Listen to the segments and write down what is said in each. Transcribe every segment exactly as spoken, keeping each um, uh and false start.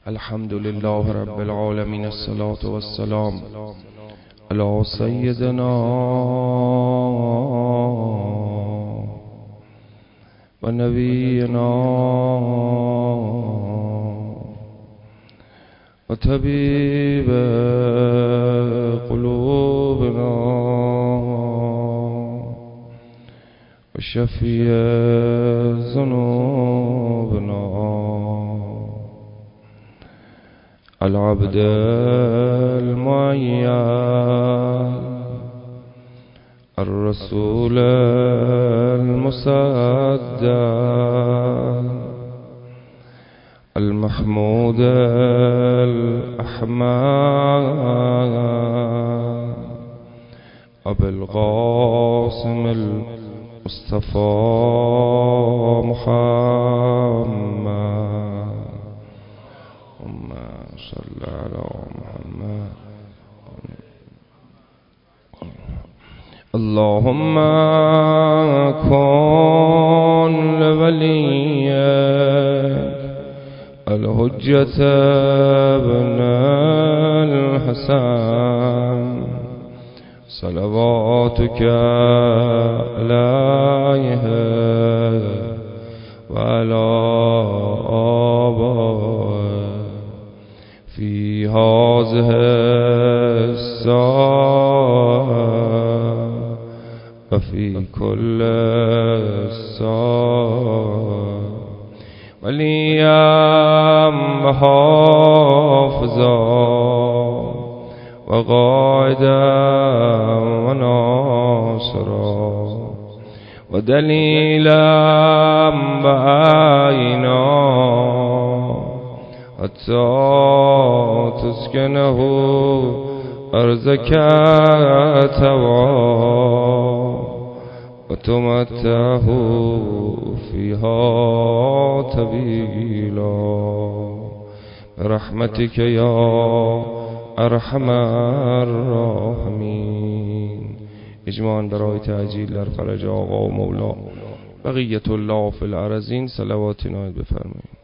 الحمد لله رب العالمين، الصلاة والسلام على سيدنا و نبینا و طبیب قلوبنا و شفیع ذنوبنا العبد المعين الرسول المصدق المحمود الأحمد أبي القاسم المصطفى محمد صلى على محمد. اللهم كن لوليك الحجة ابن الحسن صلواتك عليه وعلى آبائه في هذه الساعة وفي كل ساعة وليا وحافظا وقائدا وناصرا ودليلا وعينا حتى تسكنه أرزك توا وتمتعه فيها طويلا برحمتك يا ارحم الراحمین. اجماعاً برای تعجیل در فرج آقا و مولا بقیت الله فی الارضین صلوات عنایت بفرمایید.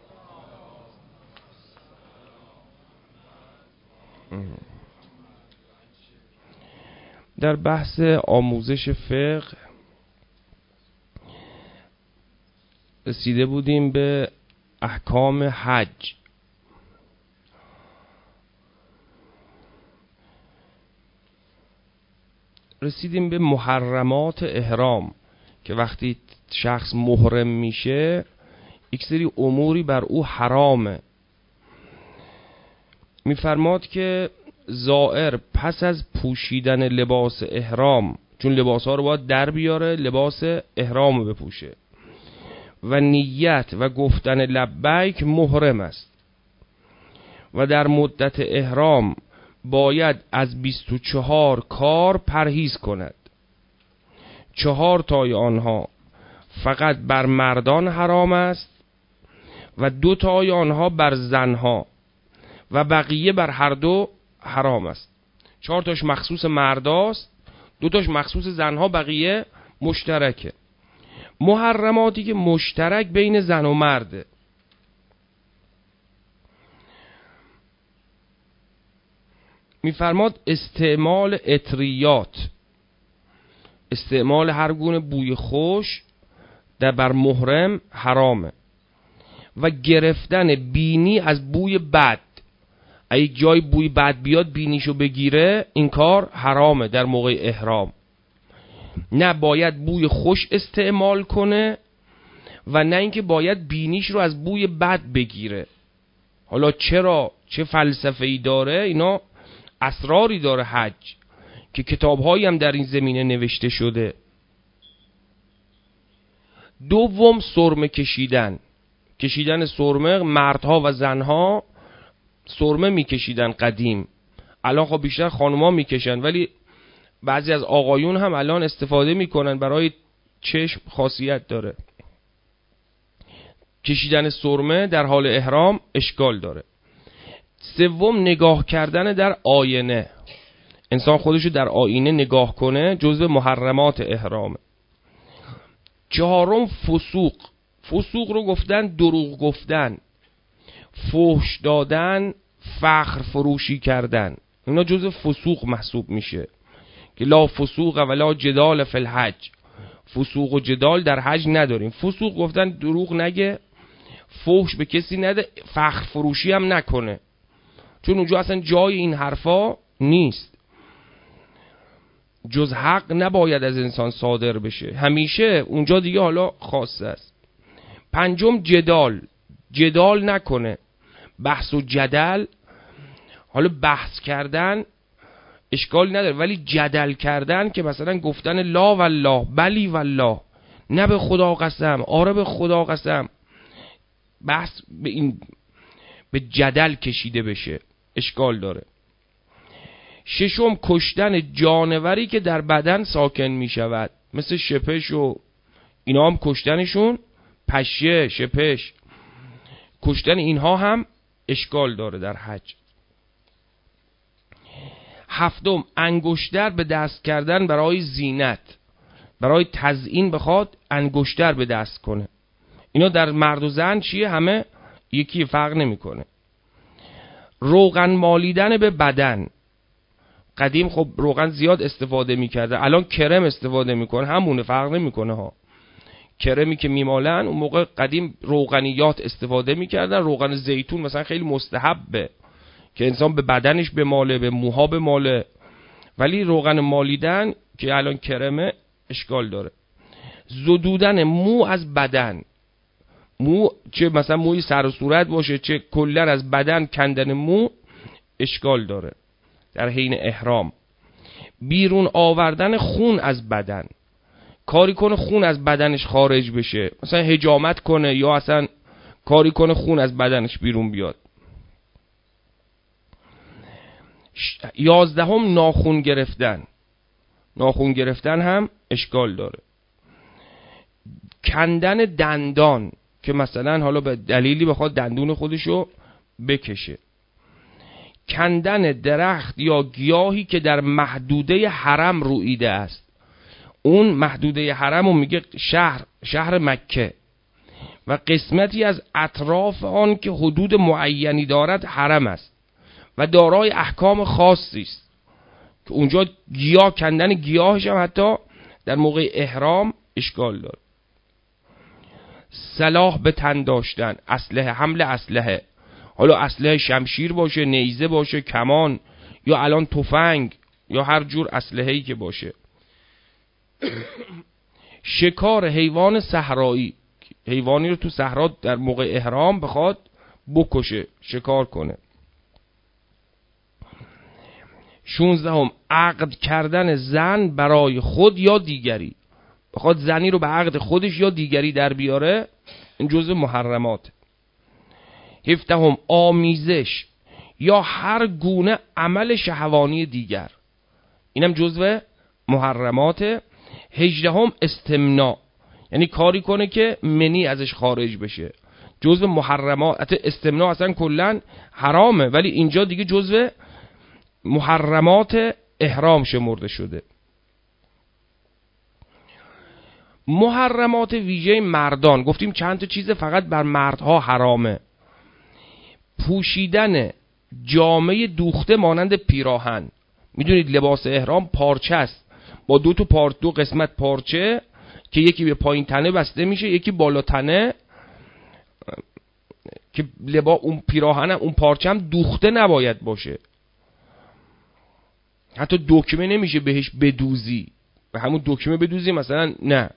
در بحث آموزش فقه رسیده بودیم به احکام حج. رسیدیم به محرمات احرام که وقتی شخص محرم میشه یک سری اموری بر او حرامه. میفرماد که زائر پس از پوشیدن لباس احرام، چون لباس ها رو باید در بیاره، لباس احرام رو بپوشه و نیت و گفتن لبیک محرم است و در مدت احرام باید از بیست و چهار کار پرهیز کند. چهار تای آنها فقط بر مردان حرام است و دو تای آنها بر زنها و بقیه بر هر دو حرام است. چهار تاش مخصوص مرداست، دو تاش مخصوص زنها، بقیه مشترکه. محرماتی که مشترک بین زن و مرده، میفرماد استعمال عطریات، استعمال هر گونه بوی خوش در بر محرم حرامه و گرفتن بینی از بوی بد. اگه جای بوی بد بیاد بینیشو بگیره، این کار حرامه در موقع احرام. نه باید بوی خوش استعمال کنه و نه اینکه باید بینیش رو از بوی بد بگیره. حالا چرا، چه فلسفه‌ای داره؟ اینا اسراری داره حج که کتاب‌هایی هم در این زمینه نوشته شده. دوم سرمه کشیدن. کشیدن سرمه، مردها و زنها سرمه میکشیدن قدیم، الان خب بیشتر خانوما میکشن، ولی بعضی از آقایون هم الان استفاده میکنن، برای چشم خاصیت داره. کشیدن سرمه در حال احرام اشکال داره. سوم نگاه کردن در آینه. انسان خودشو در آینه نگاه کنه جزو محرمات احرامه. چهارم فسوق. فسوق رو گفتن دروغ گفتن. فحش دادن، فخر فروشی کردن، اینا جزء فسوق محسوب میشه که لا فسوق ولا جدال فی الحج، فسوق و جدال در حج نداریم. فسوق گفتن دروغ نگه، فحش به کسی نده، فخر فروشی هم نکنه، چون اونجا اصلا جای این حرفا نیست. جز حق نباید از انسان صادر بشه، همیشه اونجا دیگه حالا خاصه است. پنجم جدال، جدال نکنه، بحث و جدل، حالا بحث کردن اشکال نداره، ولی جدل کردن که مثلا گفتن لا والله، بلی والله، نه به خدا قسم، آره به خدا قسم، بحث به این به جدل کشیده بشه اشکال داره. ششم کشتن جانوری که در بدن ساکن می شود، مثل شپش و اینا هم کشتنشون، پشه، شپش، کشتن اینها هم اشکال داره در حج. هفتم انگشتر به دست کردن برای زینت، برای تزیین بخواد انگشتر به دست کنه، اینا در مرد و زن چیه؟ همه یکی، فرق نمیکنه. روغن مالیدن به بدن، قدیم خب روغن زیاد استفاده میکرده، الان کرم استفاده میکنه، همونه، فرق نمیکنه ها. کرمی که میمالن اون موقع قدیم روغنیات استفاده میکردن، روغن زیتون مثلا خیلی مستحبه که انسان به بدنش بماله، به موها بماله، ولی روغن مالیدن که الان کرمه اشکال داره. زدودن مو از بدن، مو چه مثلا موی سر و صورت باشه چه کلا از بدن کندن مو اشکال داره در حین احرام. بیرون آوردن خون از بدن، کاری کنه خون از بدنش خارج بشه، مثلا حجامت کنه یا اصلا کاری کنه خون از بدنش بیرون بیاد. یازدهم ناخون گرفتن، ناخون گرفتن هم اشکال داره. کندن دندان که مثلا حالا به دلیلی بخواد دندون خودشو بکشه. کندن درخت یا گیاهی که در محدوده حرم رویده است، اون محدوده حرم رو میگه شهر شهر مکه و قسمتی از اطراف آن که حدود معینی دارد حرم است و دارای احکام خاصی است، که اونجا گیاه کندن گیاهش هم حتی در موقع احرام اشکال داره. سلاح به تن داشتن، اسلحه، حمل اسلحه، حالا اسلحه شمشیر باشه، نیزه باشه، کمان، یا الان تفنگ، یا هر جور اسلحه‌ای که باشه. شکار حیوان صحرایی، حیوانی رو تو صحرا در موقع احرام بخواد بکشه، شکار کنه. شانزدهم عقد کردن زن برای خود یا دیگری، بخواد زنی رو به عقد خودش یا دیگری در بیاره، این جزء محرمات. هفدهم آمیزش یا هر گونه عمل شهوانی دیگر، اینم جزء محرمات. هجدهم استمناء، یعنی کاری کنه که منی ازش خارج بشه، جزء محرمات. استمناء اصلا کلا حرامه، ولی اینجا دیگه جزء محرمات احرام شمرده شده. محرمات ویژه مردان، گفتیم چند تا چیز فقط بر مردها حرامه. پوشیدن جامعه دوخته مانند پیراهن، میدونید لباس احرام پارچه است، با دو تا پار دو قسمت پارچه که یکی به پایین تنه بسته میشه، یکی بالا تنه، که لبا اون پیراهن اون پارچه هم دوخته نباید باشه، حتی دکمه نمیشه بهش بدوزی، به همون دکمه بدوزی مثلا نه،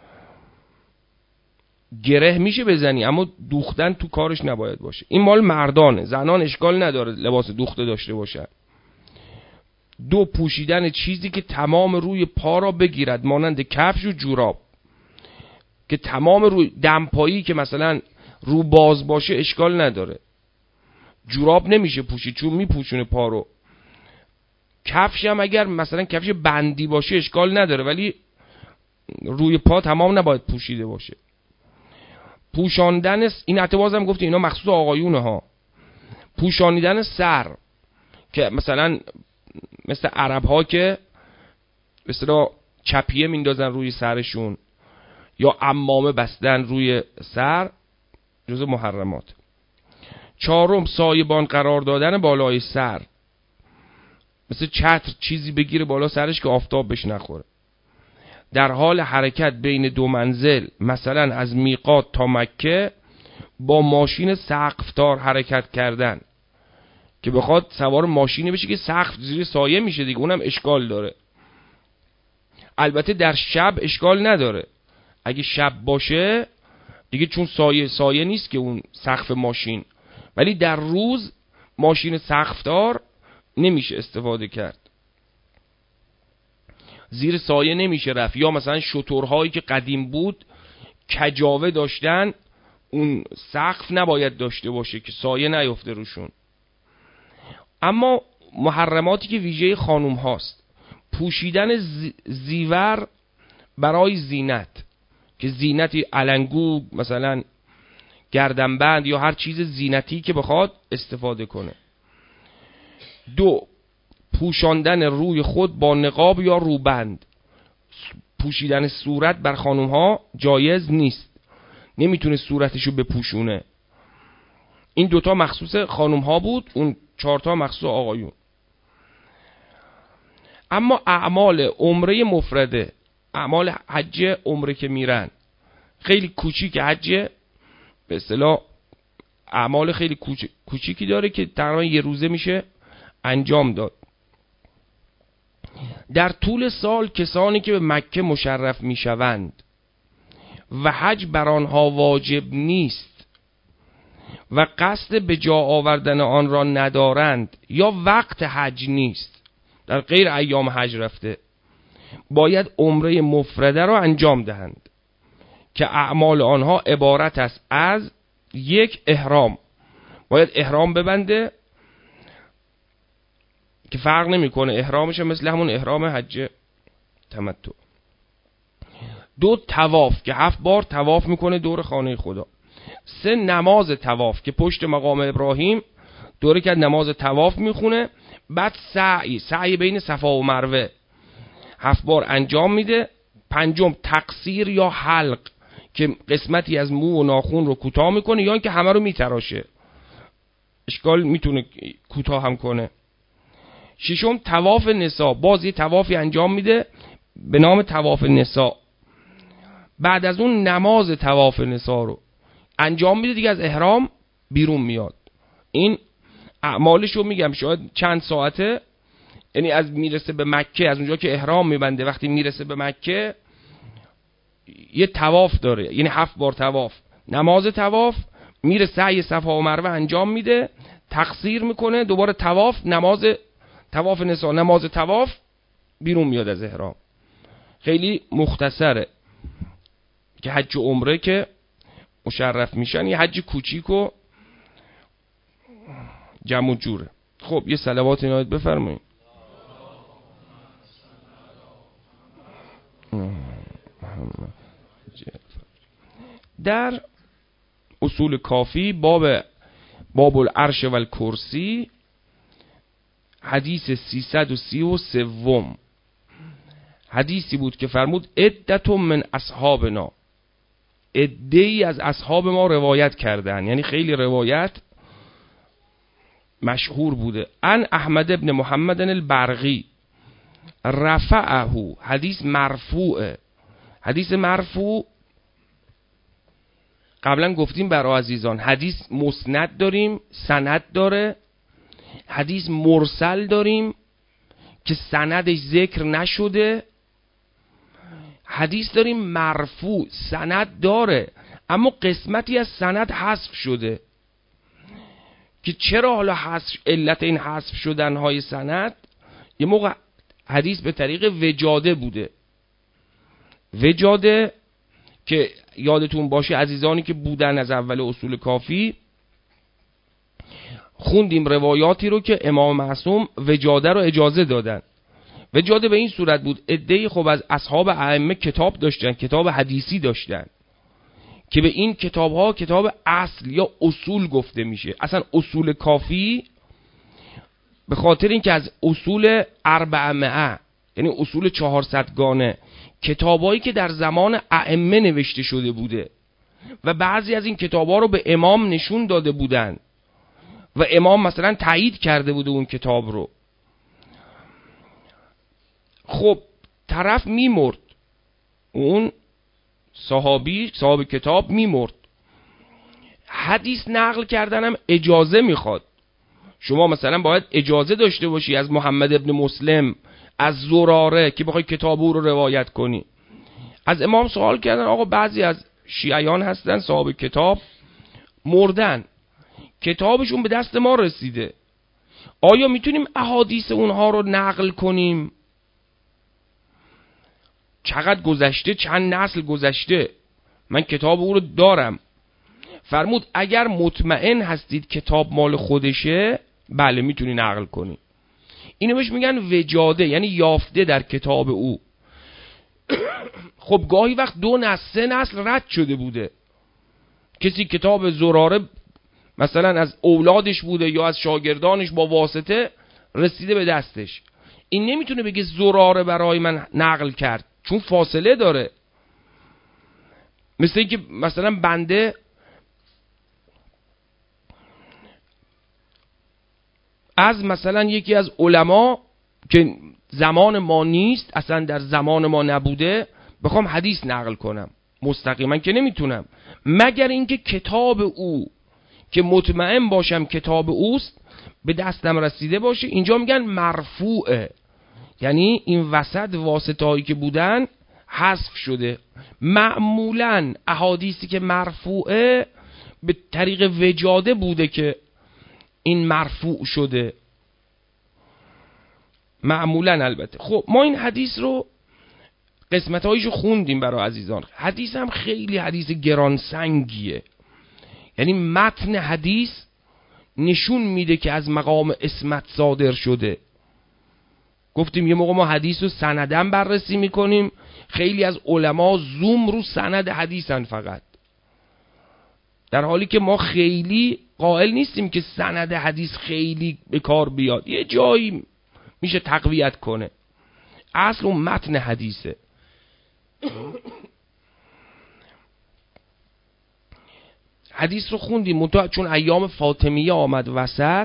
گره میشه بزنی اما دوختن تو کارش نباید باشه. این مال مردانه، زنان اشکال نداره لباس دوخته داشته باشن. دو پوشیدن چیزی که تمام روی پا را بگیرد مانند کفش و جوراب، که تمام روی دمپایی که مثلا رو باز باشه اشکال نداره، جوراب نمیشه پوشید چون میپوشونه پا رو. کفش هم اگر مثلا کفش بندی باشه اشکال نداره، ولی روی پا تمام نباید پوشیده باشه. پوشاندن این اعتبازم گفتیم اینا مخصوص آقایونه ها. پوشانیدن سر، که مثلا مثل عرب ها که مثلا چپیه میندازن روی سرشون یا عمامه بستن روی سر، جزء محرمات. چهارم سایبان قرار دادن بالای سر، مثل چتر چیزی بگیره بالا سرش که آفتاب بهش نخوره. در حال حرکت بین دو منزل، مثلا از میقات تا مکه، با ماشین سقفدار حرکت کردن، که بخواد سوار ماشینی بشه که سقف زیر سایه میشه دیگه، اونم اشکال داره. البته در شب اشکال نداره، اگه شب باشه دیگه چون سایه سایه نیست که اون سقف ماشین، ولی در روز ماشین سقفدار نمیشه استفاده کرد، زیر سایه نمیشه رفت. یا مثلا شترهایی که قدیم بود کجاوه داشتن، اون سقف نباید داشته باشه که سایه نیفته روشون. اما محرماتی که ویژه خانوم هاست، پوشیدن زیور برای زینت، که زینتی علنگو مثلا گردنبند یا هر چیز زینتی که بخواد استفاده کنه. دو، پوشاندن روی خود با نقاب یا روبند. پوشیدن صورت بر خانوم ها جایز نیست، نمیتونه صورتشو بپوشونه. این دوتا مخصوص خانوم ها بود، اون چهارتا مخصوص آقایون. اما اعمال عمره مفرده، اعمال حج عمره که میرن، خیلی کوچیک حج به اصطلاح اعمال خیلی کوچیکی داره که تقریبا یه روزه میشه انجام داد. در طول سال کسانی که به مکه مشرف میشوند و حج بر آنها واجب نیست و قصد به جا آوردن آن را ندارند یا وقت حج نیست، در غیر ایام حج رفته، باید عمره مفرده را انجام دهند که اعمال آنها عبارت است از یک، احرام، باید احرام ببنده که فرق نمیکنه احرامش مثل همون احرام حج تمتع. دو، طواف که هفت بار طواف میکنه دور خانه خدا. سه، نماز طواف که پشت مقام ابراهیم دوره که نماز طواف میخونه. بعد سعی، سعی بین صفا و مروه هفت بار انجام میده. پنجم، تقصیر یا حلق که قسمتی از مو و ناخون رو کوتاه میکنه یا اینکه همه رو میتراشه، اشکال میتونه کوتاه هم کنه. ششم، طواف نساء، باز یه طوافی انجام میده به نام طواف نساء. بعد از اون نماز طواف نساء رو انجام میده دیگه، از احرام بیرون میاد. این اعمالش رو میگم شاید چند ساعته، یعنی از میرسه به مکه، از اونجا که احرام میبنده وقتی میرسه به مکه یه طواف داره، یعنی هفت بار طواف، نماز طواف، میره سعی صفا و مروه انجام میده، تقصیر میکنه، دوباره طواف، نماز طواف نساء، نماز طواف، بیرون میاد از احرام. خیلی مختصره که حج و عمره که مشرف میشن یه حج کوچیک و جمع و جوره. خب یه صلوات عنایت بفرمایید. در اصول کافی باب باب العرش و الکرسی حدیث سیصد و سی و سه حدیثی بود که فرمود عدت من اصحابنا، عده‌ای از اصحاب ما روایت کردن، یعنی خیلی روایت مشهور بوده. ان احمد ابن محمد البرقی رفعه، حدیث مرفوعه. حدیث مرفوع قبلا گفتیم برای عزیزان، حدیث مسند داریم سند داره، حدیث مرسل داریم که سندش ذکر نشده، حدیث داریم مرفوع سند داره اما قسمتی از سند حذف شده. که چرا حالا حذف، علت این حذف شدن های سند، یه موقع حدیث به طریق وجاده بوده، وجاده که یادتون باشه عزیزانی که بودن از اول اصول کافی خوندیم روایاتی رو که امام معصوم وجاده رو اجازه دادن. وجاده به این صورت بود عده‌ای خب از اصحاب ائمه کتاب داشتن، کتاب حدیثی داشتن که به این کتاب ها کتاب اصل یا اصول گفته میشه. اصلا اصول کافی به خاطر اینکه از اصول اربعمائه یعنی اصول چهارصدگانه کتابایی که در زمان ائمه نوشته شده بوده و بعضی از این کتابا رو به امام نشون داده بودن و امام مثلا تایید کرده بوده اون کتاب رو. خب طرف میمرد، اون صحابی صاحب کتاب میمرد، حدیث نقل کردنم اجازه میخواد. شما مثلا باید اجازه داشته باشی از محمد ابن مسلم، از زراره که بخوای کتاب او رو روایت کنی. از امام سوال کردن آقا بعضی از شیعیان هستن صاحب کتاب مردن، کتابشون به دست ما رسیده، آیا میتونیم احادیث اونها رو نقل کنیم؟ چقدر گذشته، چند نسل گذشته، من کتاب او رو دارم. فرمود اگر مطمئن هستید کتاب مال خودشه بله میتونی نقل کنی. اینو بهش میگن وجاده، یعنی یافته در کتاب او. خب گاهی وقت دو نسل سه نسل رد شده بوده، کسی کتاب زراره مثلا از اولادش بوده یا از شاگردانش با واسطه رسیده به دستش، این نمیتونه بگه زراره برای من نقل کرد چون فاصله داره. مثل اینکه مثلا بنده از مثلا یکی از علما که زمان ما نیست، اصلا در زمان ما نبوده، بخوام حدیث نقل کنم مستقیما که نمیتونم، مگر اینکه کتاب او که مطمئن باشم کتاب اوست به دستم رسیده باشه. اینجا میگن مرفوعه، یعنی این وسط واسطه‌ای که بودن حذف شده. معمولا احادیثی که مرفوعه به طریق وجاده بوده که این مرفوع شده معمولا. البته خب ما این حدیث رو قسمت‌هایشو خوندیم برای عزیزان. حدیث هم خیلی حدیث گرانسنگیه، یعنی متن حدیث نشون میده که از مقام عصمت صادر شده. گفتیم یه موقع ما حدیث رو سندن بررسی میکنیم، خیلی از علما زوم رو سند حدیثن فقط، در حالی که ما خیلی قائل نیستیم که سند حدیث خیلی به کار بیاد، یه جایی میشه تقویت کنه، اصل اون متن حدیثه. حدیث رو خوندیم منتها چون ایام فاطمیه آمد وسط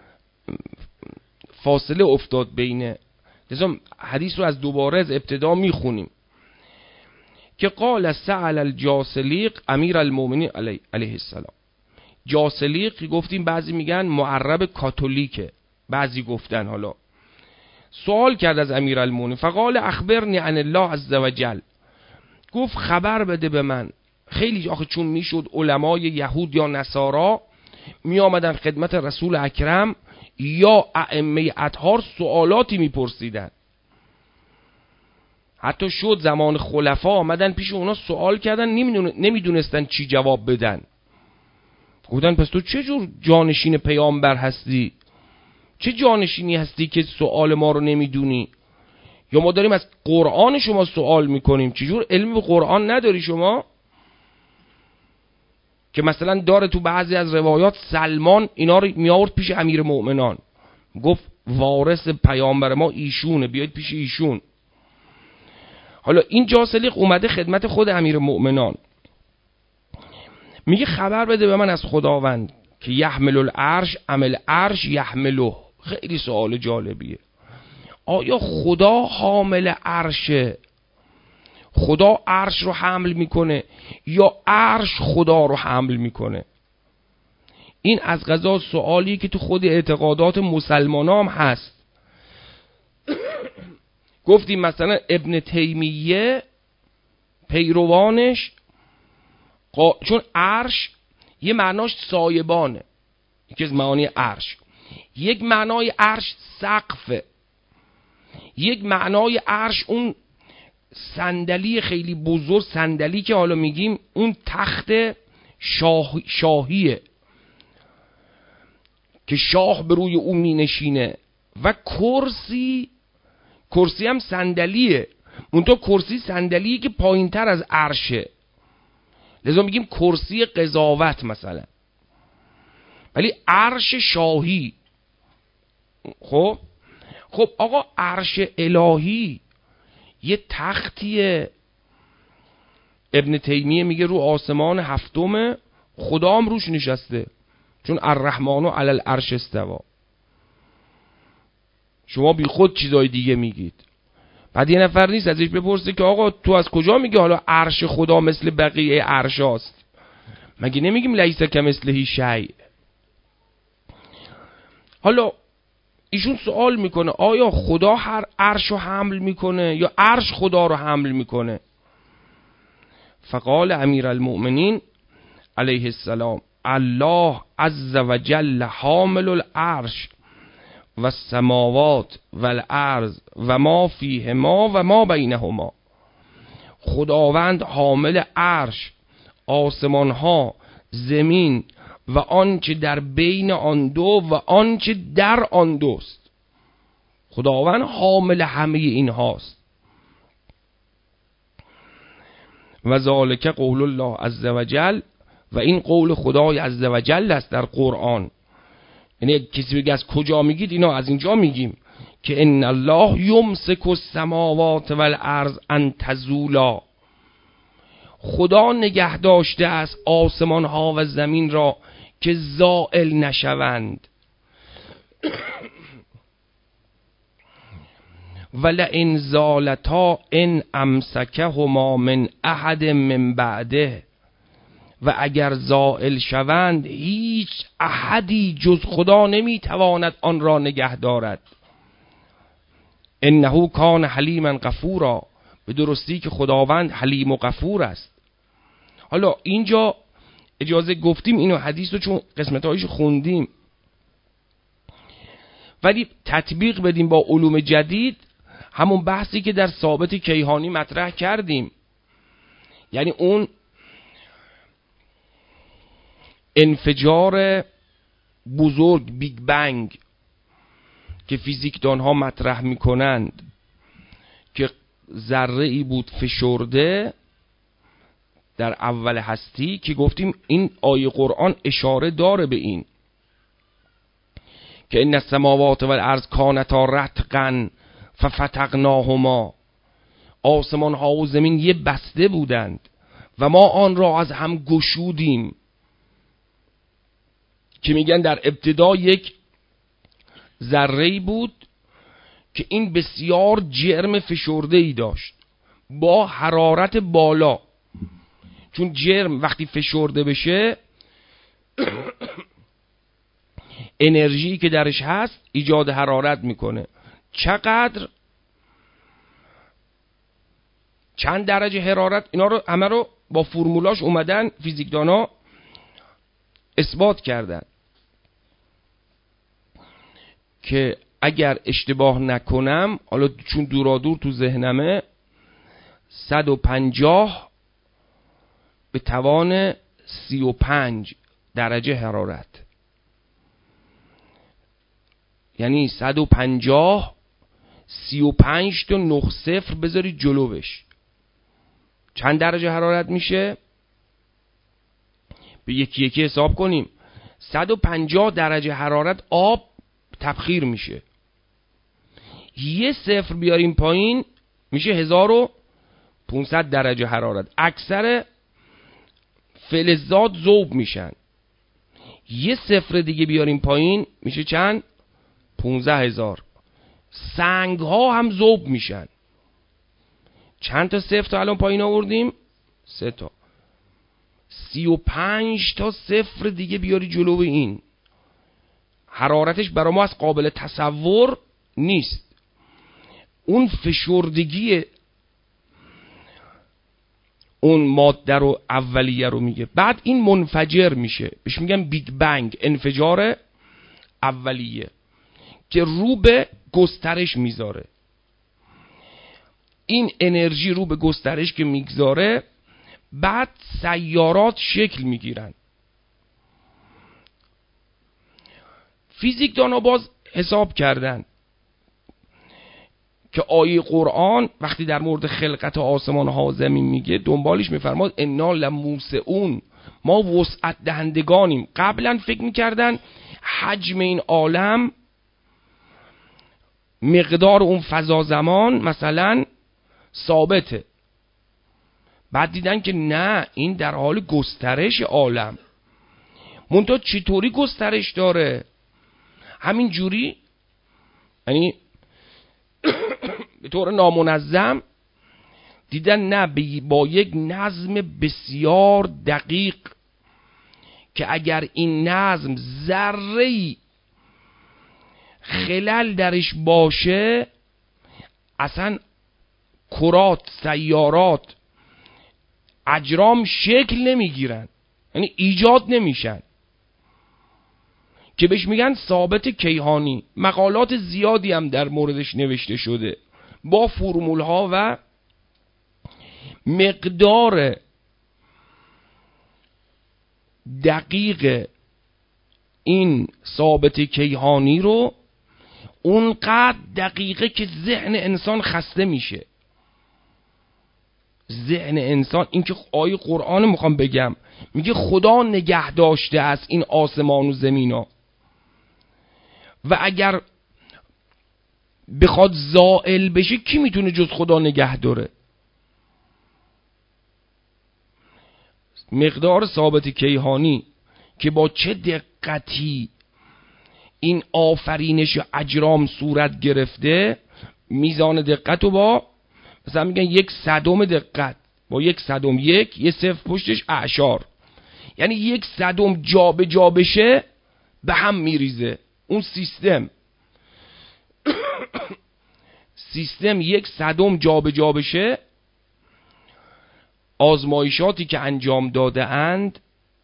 فاصله افتاد بینه، لذا حدیث رو از دوباره از ابتدا میخونیم که قال سأل الجاسلیق امیر المؤمنین علیه, علیه السلام. جاسلیق گفتیم بعضی میگن معرب کاتولیکه، بعضی گفتن حالا سوال کرد از امیر المؤمنین فقال اخبرنی عن الله عز وجل، گفت خبر بده به من. خیلی آخه چون میشد علمای یهود یا نصارا می آمدن خدمت رسول اکرم یا ائمه اطهار سوالاتی میپرسیدن، حتی شد زمان خلفا آمدن پیش اونا سوال کردن نمیدونستن چی جواب بدن. گفتن پس تو چه جور جانشین پیامبر هستی؟ چه جانشینی هستی که سوال ما رو نمیدونی؟ یا ما داریم از قرآن شما سوال میکنیم، چه جور علمی به قرآن نداری شما؟ که مثلا داره تو بعضی از روایات سلمان اینا رو می آورد پیش امیر مؤمنان، گفت وارث پیامبر ما ایشونه، بیاید پیش ایشون. حالا این جاسلیق اومده خدمت خود امیر مؤمنان، میگه خبر بده به من از خداوند که یحمل العرش عمل عرش یحمله. خیلی سوال جالبیه، آیا خدا حامل عرشه؟ خدا عرش رو حمل میکنه یا عرش خدا رو حمل میکنه؟ این از قضا سوالیه که تو خود اعتقادات مسلمان هم هست. گفتیم مثلا ابن تیمیه پیروانش قا... چون عرش یه معناش سایبانه، یکی از معانی عرش، یک معنای عرش سقفه، یک معنای عرش اون صندلی خیلی بزرگ، صندلی که حالا میگیم اون تخت شاه... شاهیه که شاه بر روی اون می نشینه، و کرسی، کرسی هم صندلیه، منتها کرسی صندلیه که پایین تر از عرشه، لذا میگیم کرسی قضاوت مثلا، ولی عرش شاهی. خب خب آقا عرش الهی یه تختیه، ابن تیمیه میگه رو آسمان هفتم خدا هم روش نشسته، چون الرحمن علی العرش استوا. شما بی خود چیزای دیگه میگید. بعد یه نفر نیست ازش بپرسه که آقا تو از کجا میگی حالا عرش خدا مثل بقیه عرشاست؟ مگه نمیگیم لیس کمثله شیء؟ حالا ایشون سوال میکنه آیا خدا هر عرش رو حمل میکنه یا عرش خدا رو حمل میکنه؟ فقال امیر المؤمنین علیه السلام الله عز وجل حامل العرش و السماوات و الارض و ما فیهما و ما بینهما. خداوند حامل عرش، آسمان ها، زمین و آنچه در بین آن دو و آنچه در آن دوست. خداوند حامل همه این هاست. و ذالک قول الله عز وجل، و این قول خدای عز وجل است در قرآن. یعنی کسی بگه از کجا میگید، اینا از اینجا میگیم که ان الله یمسک السماوات والارض ان تزولا. خدا نگه داشته است آسمان ها و زمین را که زائل نشوند. ولئن زالتا ان امسکهما من احد من بعده. و اگر زائل شوند هیچ احدی جز خدا نمیتواند آن را نگه دارد. انه کان حلیما غفورا. به درستی که خداوند حلیم و غفور است. حالا اینجا اجازه گفتیم اینو حدیث رو چون قسمتایش خوندیم، ولی تطبیق بدیم با علوم جدید همون بحثی که در ثابت کیهانی مطرح کردیم. یعنی اون انفجار بزرگ بیگ بنگ که فیزیکدان ها مطرح میکنند که ذره ای بود فشرده در اول هستی، که گفتیم این آیه قرآن اشاره داره به این که ان السماوات والارض کانتا رتقا ففتقناهما. آسمان ها و زمین یه بسته بودند و ما آن را از هم گشودیم. که میگن در ابتدا یک ذره‌ای بود که این بسیار جرم فشرده‌ای داشت با حرارت بالا. چون جرم وقتی فشرده بشه انرژی که درش هست ایجاد حرارت میکنه. چقدر؟ چند درجه حرارت؟ اینا رو همه رو با فرمولاش اومدن فیزیکدانا اثبات کردن که اگر اشتباه نکنم، حالا چون دورادور تو ذهنمه، صد و پنجاه به توان سی و پنج درجه حرارت. یعنی صد و پنجاه سی و پنج تا نه صفر بذاری جلوش چند درجه حرارت میشه؟ به یکی یکی حساب کنیم. صد و پنجاه درجه حرارت آب تبخیر میشه. یه صفر بیاریم پایین میشه هزار و پانصد درجه حرارت. اکثر فلزات ذوب میشن. یه صفر دیگه بیاریم پایین میشه چند؟ پونزده هزار. سنگ ها هم ذوب میشن. چند تا صفر تا الان پایین آوردیم؟ سه تا. سی و پنج تا صفر دیگه بیاری جلو این، حرارتش برای ما از قابل تصور نیست. اون فشردگی اون ماده رو اولیه رو میگه. بعد این منفجر میشه، بهش میگن بیگ بنگ، انفجار اولیه که رو به گسترش میذاره. این انرژی رو به گسترش که میگذاره، بعد سیارات شکل میگیرن. فیزیکدانا باز حساب کردن که آیه قرآن وقتی در مورد خلقت آسمان ها و زمین میگه، دنبالش میفرماد انا لموسعون، ما وسعت دهندگانیم. قبلا فکر میکردن حجم این عالم، مقدار اون فضا زمان مثلا ثابته. بعد دیدن که نه، این در حال گسترش عالم. منتها چطوری گسترش داره؟ همین جوری، یعنی به طور نامنظم دیدن نه، با یک نظم بسیار دقیق که اگر این نظم ذره‌ای خلل درش باشه اصلا کرات، سیارات، اجرام شکل نمیگیرن، یعنی ایجاد نمیشن، که بهش میگن ثابت کیهانی. مقالات زیادی هم در موردش نوشته شده با فرمول ها و مقدار دقیق این ثابت کیهانی رو اونقدر دقیقه که ذهن انسان خسته میشه. ذهن انسان، این که آیه قرآن میخوام بگم، میگه خدا نگه داشته از این آسمان و زمین ها و اگر بخواد زائل بشه کی میتونه جز خدا نگه داره؟ مقدار ثابت کیهانی که با چه دقتی این آفرینش اجرام صورت گرفته، میزان دقت رو با مثلا میگن یک صدم دقت، با یک صدم یک یه صفر پشتش اعشار، یعنی یک صدم جا به جا بشه به هم میریزه اون سیستم. سیستم یک صدم جا به جا بشه. آزمایشاتی که انجام داده اند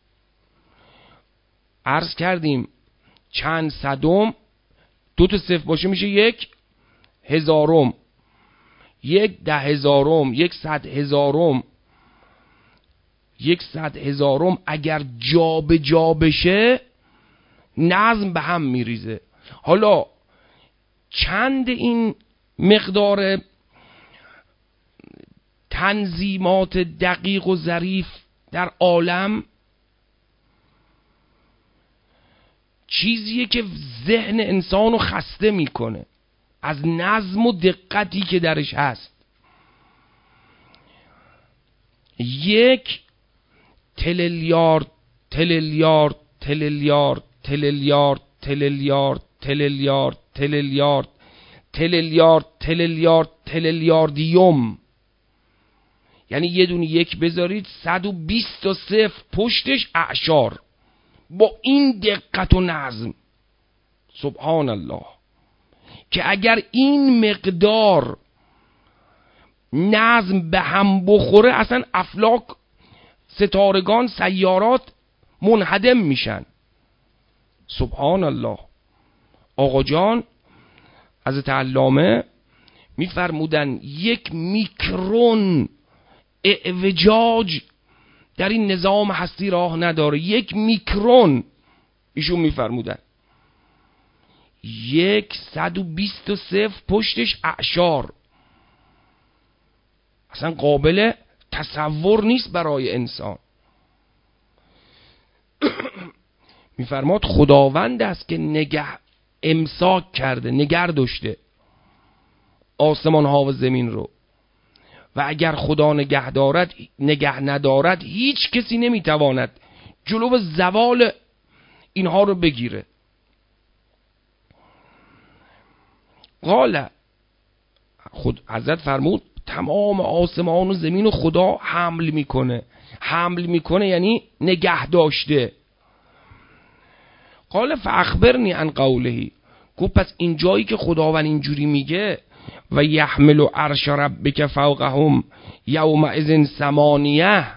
عرض کردیم چند صدم، دو تا صفر باشه میشه یک هزارم، یک ده هزارم، یک صد هزارم، یک صد هزارم اگر جا به جا بشه نظم به هم میریزه. حالا چند این مقدار تنظیمات دقیق و ظریف در عالم چیزیه که ذهن انسانو خسته میکنه از نظم و دقتی که درش هست. یک تریلیارد تریلیارد تریلیارد تریلیارد تریلیارد تریلیارد تریلیارد تریلیارد تریلیارد تریلیاردیوم، یعنی یه دونه یک بذارید صد و بیست تا صفر پشتش اعشار، با این دقت و نظم. سبحان الله، که اگر این مقدار نظم به هم بخوره اصلا افلاک، ستارگان، سیارات منهدم میشن. سبحان الله. آقا جان حضرت علامه میفرمودن یک میکرون اعوجاج در این نظام هستی راه نداره. یک میکرون، ایشون میفرمودن یک صد و بیست و صفر پشتش اعشار، اصلا قابل تصور نیست برای انسان. میفرماد خداوند است که نگه امساک کرده، نگر داشته آسمان ها و زمین رو، و اگر خدا نگه دارد نگه ندارد هیچ کسی نمیتواند جلو زوال اینها رو بگیره. قال، خود حضرت فرمود تمام آسمان و زمین رو خدا حمل میکنه. حمل میکنه یعنی نگه داشته. قال فاخبرنی عن قوله، گفت پس این جایی که خداوند اینجوری میگه و یحمل عرش ربک فوقهم یومئذ ثمانیه،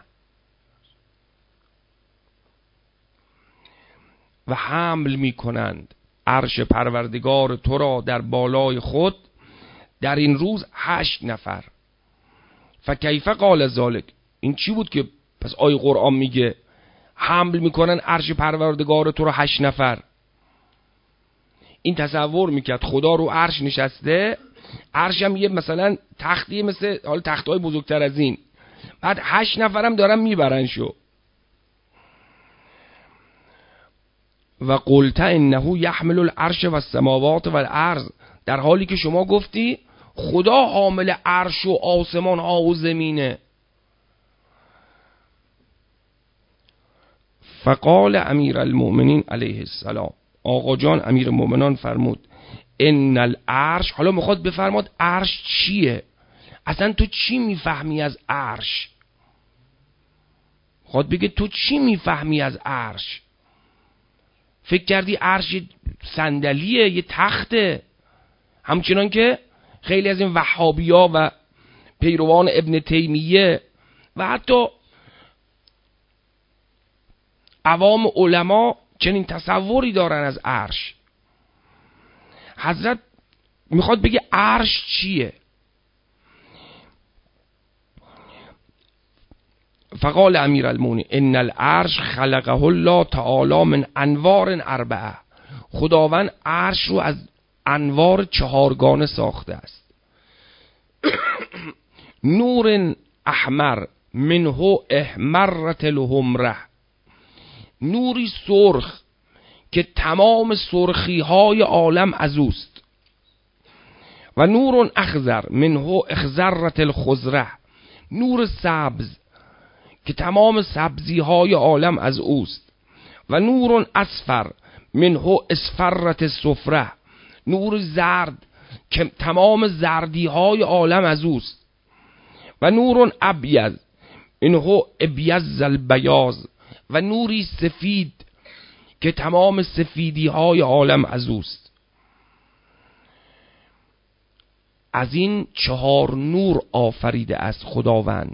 و حمل میکنند عرش پروردگار تو را در بالای خود در این روز هشت نفر. فکیف قال ذالک، این چی بود که پس آیه قرآن میگه حمل میکنن عرش پروردگار تو رو هشت نفر؟ این تصور میکرد خدا رو عرش نشسته، عرش هم یه مثلا تختی مثل حال تختای بزرگتر از این، بعد هشت نفرم دارن میبرن شو. و قلت انه یحمل العرش و السماوات و الارض، در حالی که شما گفتی خدا حامل عرش و آسمان ها و زمینه. فقال امیر المؤمنین علیه السلام، آقا جان امیر المؤمنان فرمود ان العرش، حالا میخواد بفرماد عرش چیه، اصلا تو چی میفهمی از عرش، خود بگه تو چی میفهمی از عرش، فکر کردی عرش یه صندلیه، یه تخته، همچنان که خیلی از این وهابیا و پیروان ابن تیمیه و حتی عوام علما چنین تصوری دارن از عرش. حضرت میخواد بگه عرش چیه. فقال امیر المؤمنین ان العرش خلقه الله تعالی من انوار اربعه، خداوند عرش رو از انوار چهارگانه ساخته است. نور احمر منه احمرت الحمره، نوری سرخ که تمام سرخی های عالم از اوست. و نور اخضر منه اخضرت الخضره، نور سبز که تمام سبزی های عالم از اوست. و نور اصفر منه اصفرت الصفره، نور زرد که تمام زردی های عالم از اوست. و نور ابیض منه ابیض البیاض، و نوری سفید که تمام سفیدی های عالم از اوست. از این چهار نور آفریده است خداوند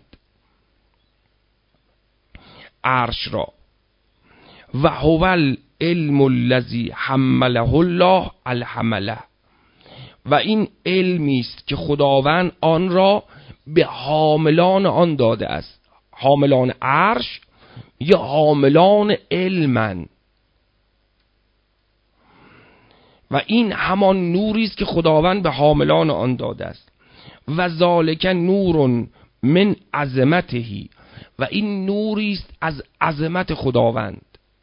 عرش را. و هو العلم الذی حمله الله الحمله، و این علمی است که خداوند آن را به حاملان آن داده است. حاملان عرش یا حاملان علمن، و این همان نوری است که خداوند به حاملان آن داده است. و ذالک نور من عظمته، و این نوری است از عظمت خداوند.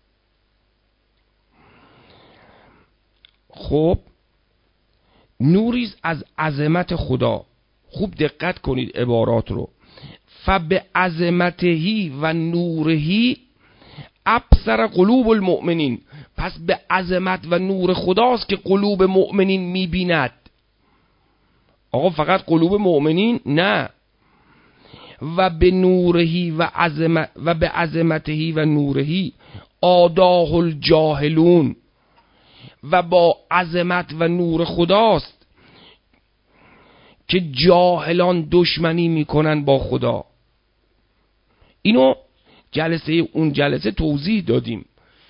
خب نوری است از عظمت خدا. خوب دقت کنید عبارات رو. فبعظمته و نوره ابصر قلوب المؤمنین، پس به عظمت و نور خداست که قلوب مؤمنین میبیند. آقا فقط قلوب مؤمنین نه. و به نوره و عظمت و به عظمته و نوره آداه الجاهلون، و با عظمت و نور خداست که جاهلان دشمنی میکنن با خدا. اینو جلسه اون جلسه توضیح دادیم.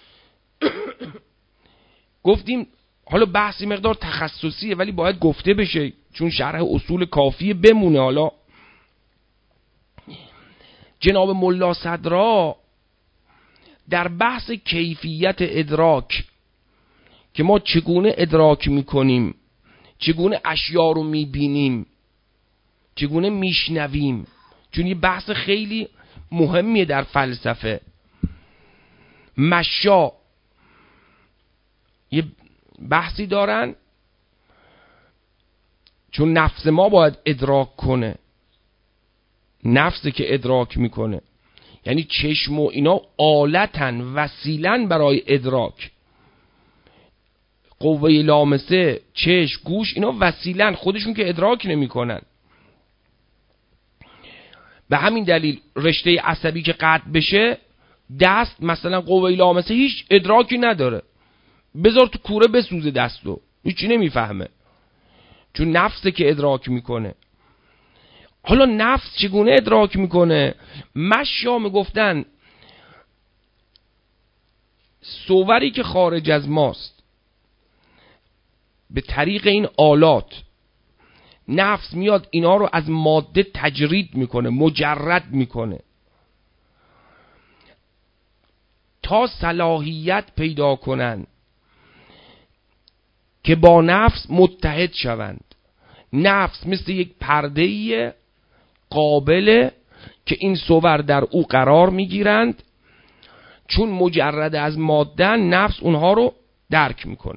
گفتیم حالا بحثی مقدار تخصصیه ولی باید گفته بشه چون شرح اصول کافیه بمونه. حالا جناب ملا صدرا در بحث کیفیت ادراک که ما چگونه ادراک میکنیم، چگونه اشیا رو میبینیم، چگونه میشنویم، چون یه بحث خیلی مهمیه در فلسفه. مشا یه بحثی دارن چون نفس ما باید ادراک کنه، نفسی که ادراک میکنه، یعنی چشم و اینا آلتن، وسیلن برای ادراک. قوه لامسه، چشم، گوش، اینا وسیلن، خودشون که ادراک نمیکنن. به همین دلیل رشته عصبی که قطع بشه، دست مثلا قوه لامسه هیچ ادراکی نداره، بذار تو کوره بسوزه دستو، هیچی نمیفهمه، چون نفسه که ادراک میکنه. حالا نفس چگونه ادراک میکنه؟ مشا میگفتن صوری که خارج از ماست به طریق این آلات نفس میاد اینا رو از ماده تجرید میکنه، مجرد میکنه تا صلاحیت پیدا کنن که با نفس متحد شوند. نفس مثل یک پرده‌ایه قابله که این صور در او قرار میگیرند، چون مجرد از ماده نفس اونها رو درک میکنه.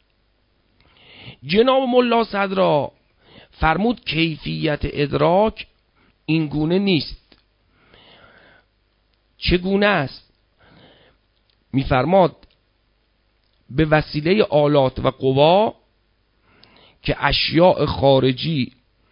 جناب ملا صدرا فرمود کیفیت ادراک این گونه نیست. چگونه است؟ میفرماد به وسیله آلات و قوا که اشیاء خارجی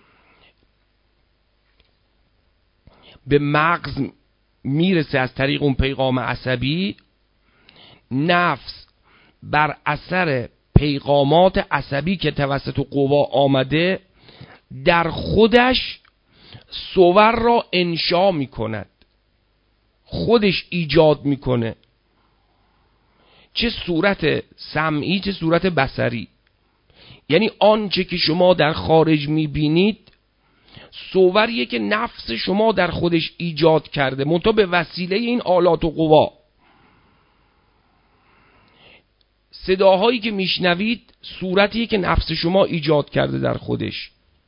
به مغز میرسه از طریق اون پیغام عصبی، نفس بر اثر پیغامات عصبی که توسط قوا آمده در خودش صور را انشا میکند، خودش ایجاد میکنه، چه صورت سمعی چه صورت بصری. یعنی آنچه که شما در خارج میبینید صوریه که نفس شما در خودش ایجاد کرده، منتها به وسیله این آلات و قوا. صداهایی که میشنوید صورتیه که نفس شما ایجاد کرده در خودش.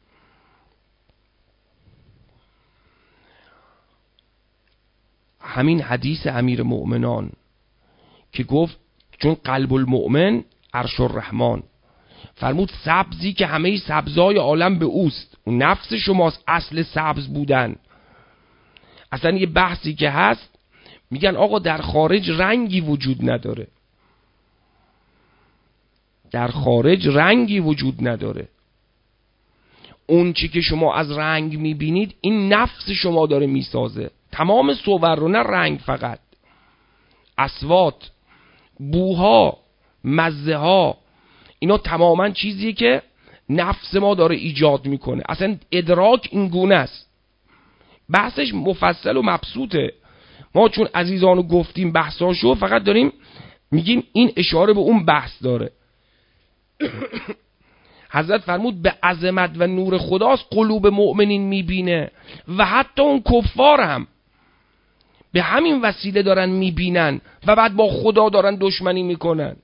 همین حدیث امیر مؤمنان که گفت چون قلب المؤمن عرش الرحمن، فرمود سبزی که همه سبزای عالم به اوست، اون نفس شماست اصل سبز بودن. اصلا یه بحثی که هست میگن آقا در خارج رنگی وجود نداره، در خارج رنگی وجود نداره. اون چی که شما از رنگ میبینید این نفس شما داره میسازه. تمام صور رو، نه رنگ فقط، اصوات، بوها، مزه ها، اینا تماما چیزیه که نفس ما داره ایجاد میکنه. اصلا ادراک این گونه است. بحثش مفصل و مبسوطه. ما چون عزیزانو گفتیم بحثاشو، فقط داریم میگیم این اشاره به اون بحث داره. حضرت فرمود به عظمت و نور خداست قلوب مؤمنین میبینه و حتی اون کفار هم به همین وسیله دارن میبینن و بعد با خدا دارن دشمنی میکنن.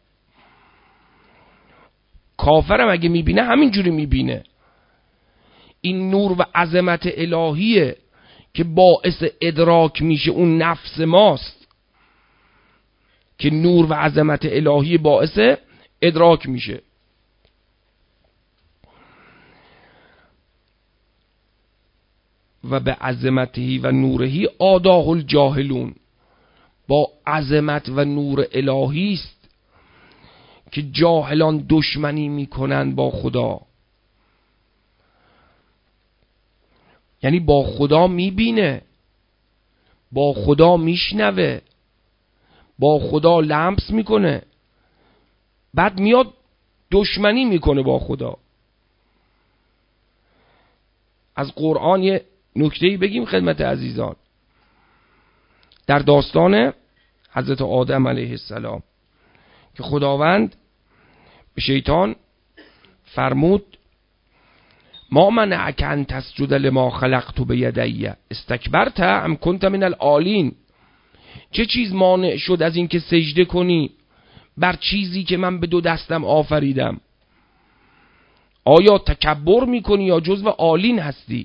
کافرم اگه میبینه همینجوری میبینه. این نور و عظمت الهیه که باعث ادراک میشه، اون نفس ماست که نور و عظمت الهی باعث ادراک میشه. و به عظمتهی و نورهی آداه الجاهلون، با عظمت و نور الهی است که جاهلان دشمنی میکنن با خدا. یعنی با خدا میبینه، با خدا میشنوه، با خدا لمس میکنه، بعد میاد دشمنی میکنه با خدا. از قرآن یه نکته‌ای بگیم خدمت عزیزان. در داستان حضرت آدم علیه السلام که خداوند به شیطان فرمود ما منعک ان تسجد لما خلقت بیدی استکبرت ام کنت من العالین. چه چیز مانع شد از این که سجده کنی بر چیزی که من به دو دستم آفریدم؟ آیا تکبر میکنی یا جزو عالین هستی؟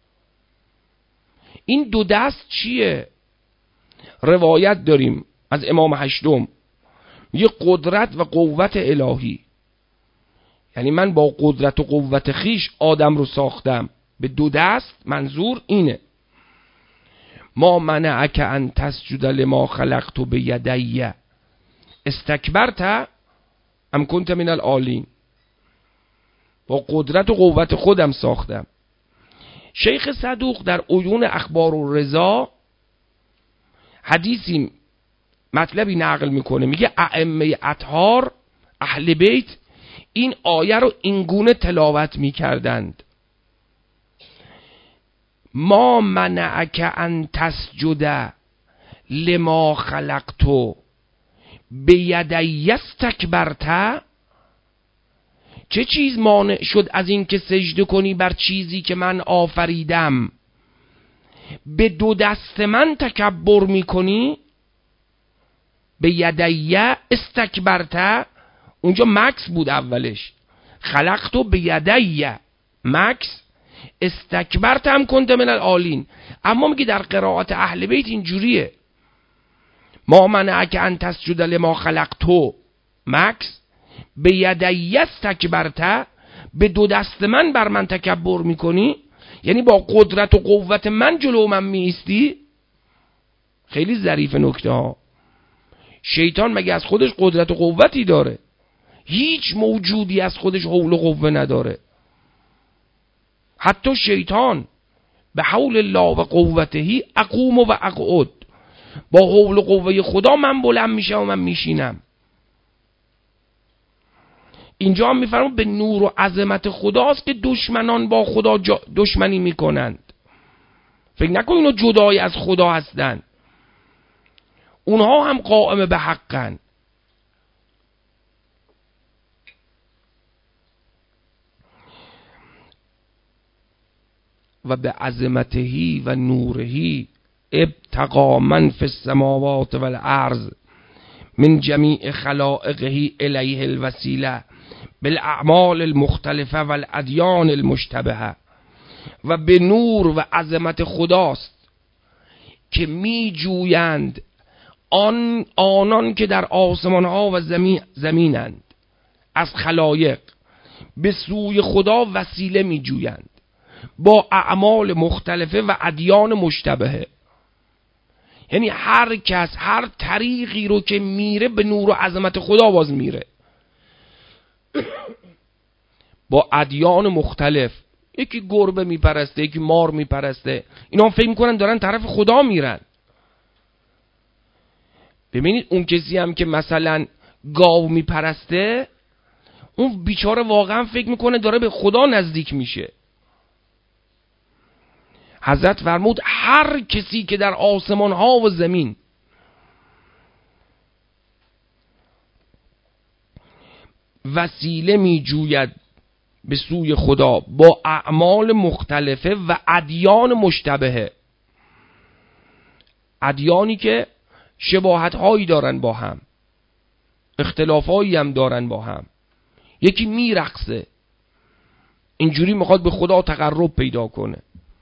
این دو دست چیه؟ روایت داریم از امام هشتم، یه قدرت و قوت الهی. یعنی من با قدرت و قوت خیش آدم رو ساختم. به دو دست منظور اینه. ما منعک ان تسجد لما خلقت بیدی استکبرت ام کنت من العالین. با قدرت و قوت خودم ساختم. شیخ صدوق در عیون اخبار الرضا حدیثی مطلبی نقل میکنه، میگه ائمه اطهار اهل بیت این آیه رو اینگونه تلاوت میکردند: ما منعک ان تسجد لما خلقت بیدی استکبرت. چه چیز مانع شد از این که سجده کنی بر چیزی که من آفریدم؟ به دو دست من تکبر میکنی؟ به یدی استکبرت. اونجا مکس بود اولش، خلقتو به یدی مکس، استکبرت هم کنت من العالین. اما میگه در قرائات اهل بیت اینجوریه: ما منعک ان تسجد لما خلقتو مکس به یدی استکبرت. به دو دست من بر من تکبر میکنی، یعنی با قدرت و قوت من جلو من میستی. خیلی ظریف نکته ها. شیطان مگه از خودش قدرت و قوتی داره؟ هیچ موجودی از خودش حول و قوه نداره. حتی شیطان به حول الله و قوته اقوم و اقعد، با حول و قوه خدا من بلند میشم و من میشینم. اینجا هم میفرمون به نور و عظمت خداست که دشمنان با خدا دشمنی میکنند. فکر نکن اینا جدای از خدا هستن، اونها هم قائم به حقن. و به عظمته و نوره ابتقا من فی السماوات والارض من جمیع خلائقه الیه الوسیله بالاعمال المختلفه والادیان المشتبهه. و به نور و عظمت خداست که می جویند آن آنان که در آسمان ها و زمین زمینند از خلایق به سوی خدا وسیله می جویند با اعمال مختلفه و ادیان مشتبهه. یعنی هر کس هر طریقی رو که میره به نور و عظمت خدا باز میره، با ادیان مختلف. یکی گربه میپرسته، یکی مار میپرسته، اینا هم فکر میکنن دارن طرف خدا میرن. ببینید اون کسی هم که مثلا گاو میپرسته، اون بیچاره واقعا فکر میکنه داره به خدا نزدیک میشه. حضرت فرمود هر کسی که در آسمان ها و زمین وسیله می جوید به سوی خدا با اعمال مختلفه و ادیان مشتبهه، ادیانی که شباهت هایی دارن با هم، اختلاف هایی هم دارن با هم. یکی می رقصه، اینجوری میخواد به خدا تقرب پیدا کنه.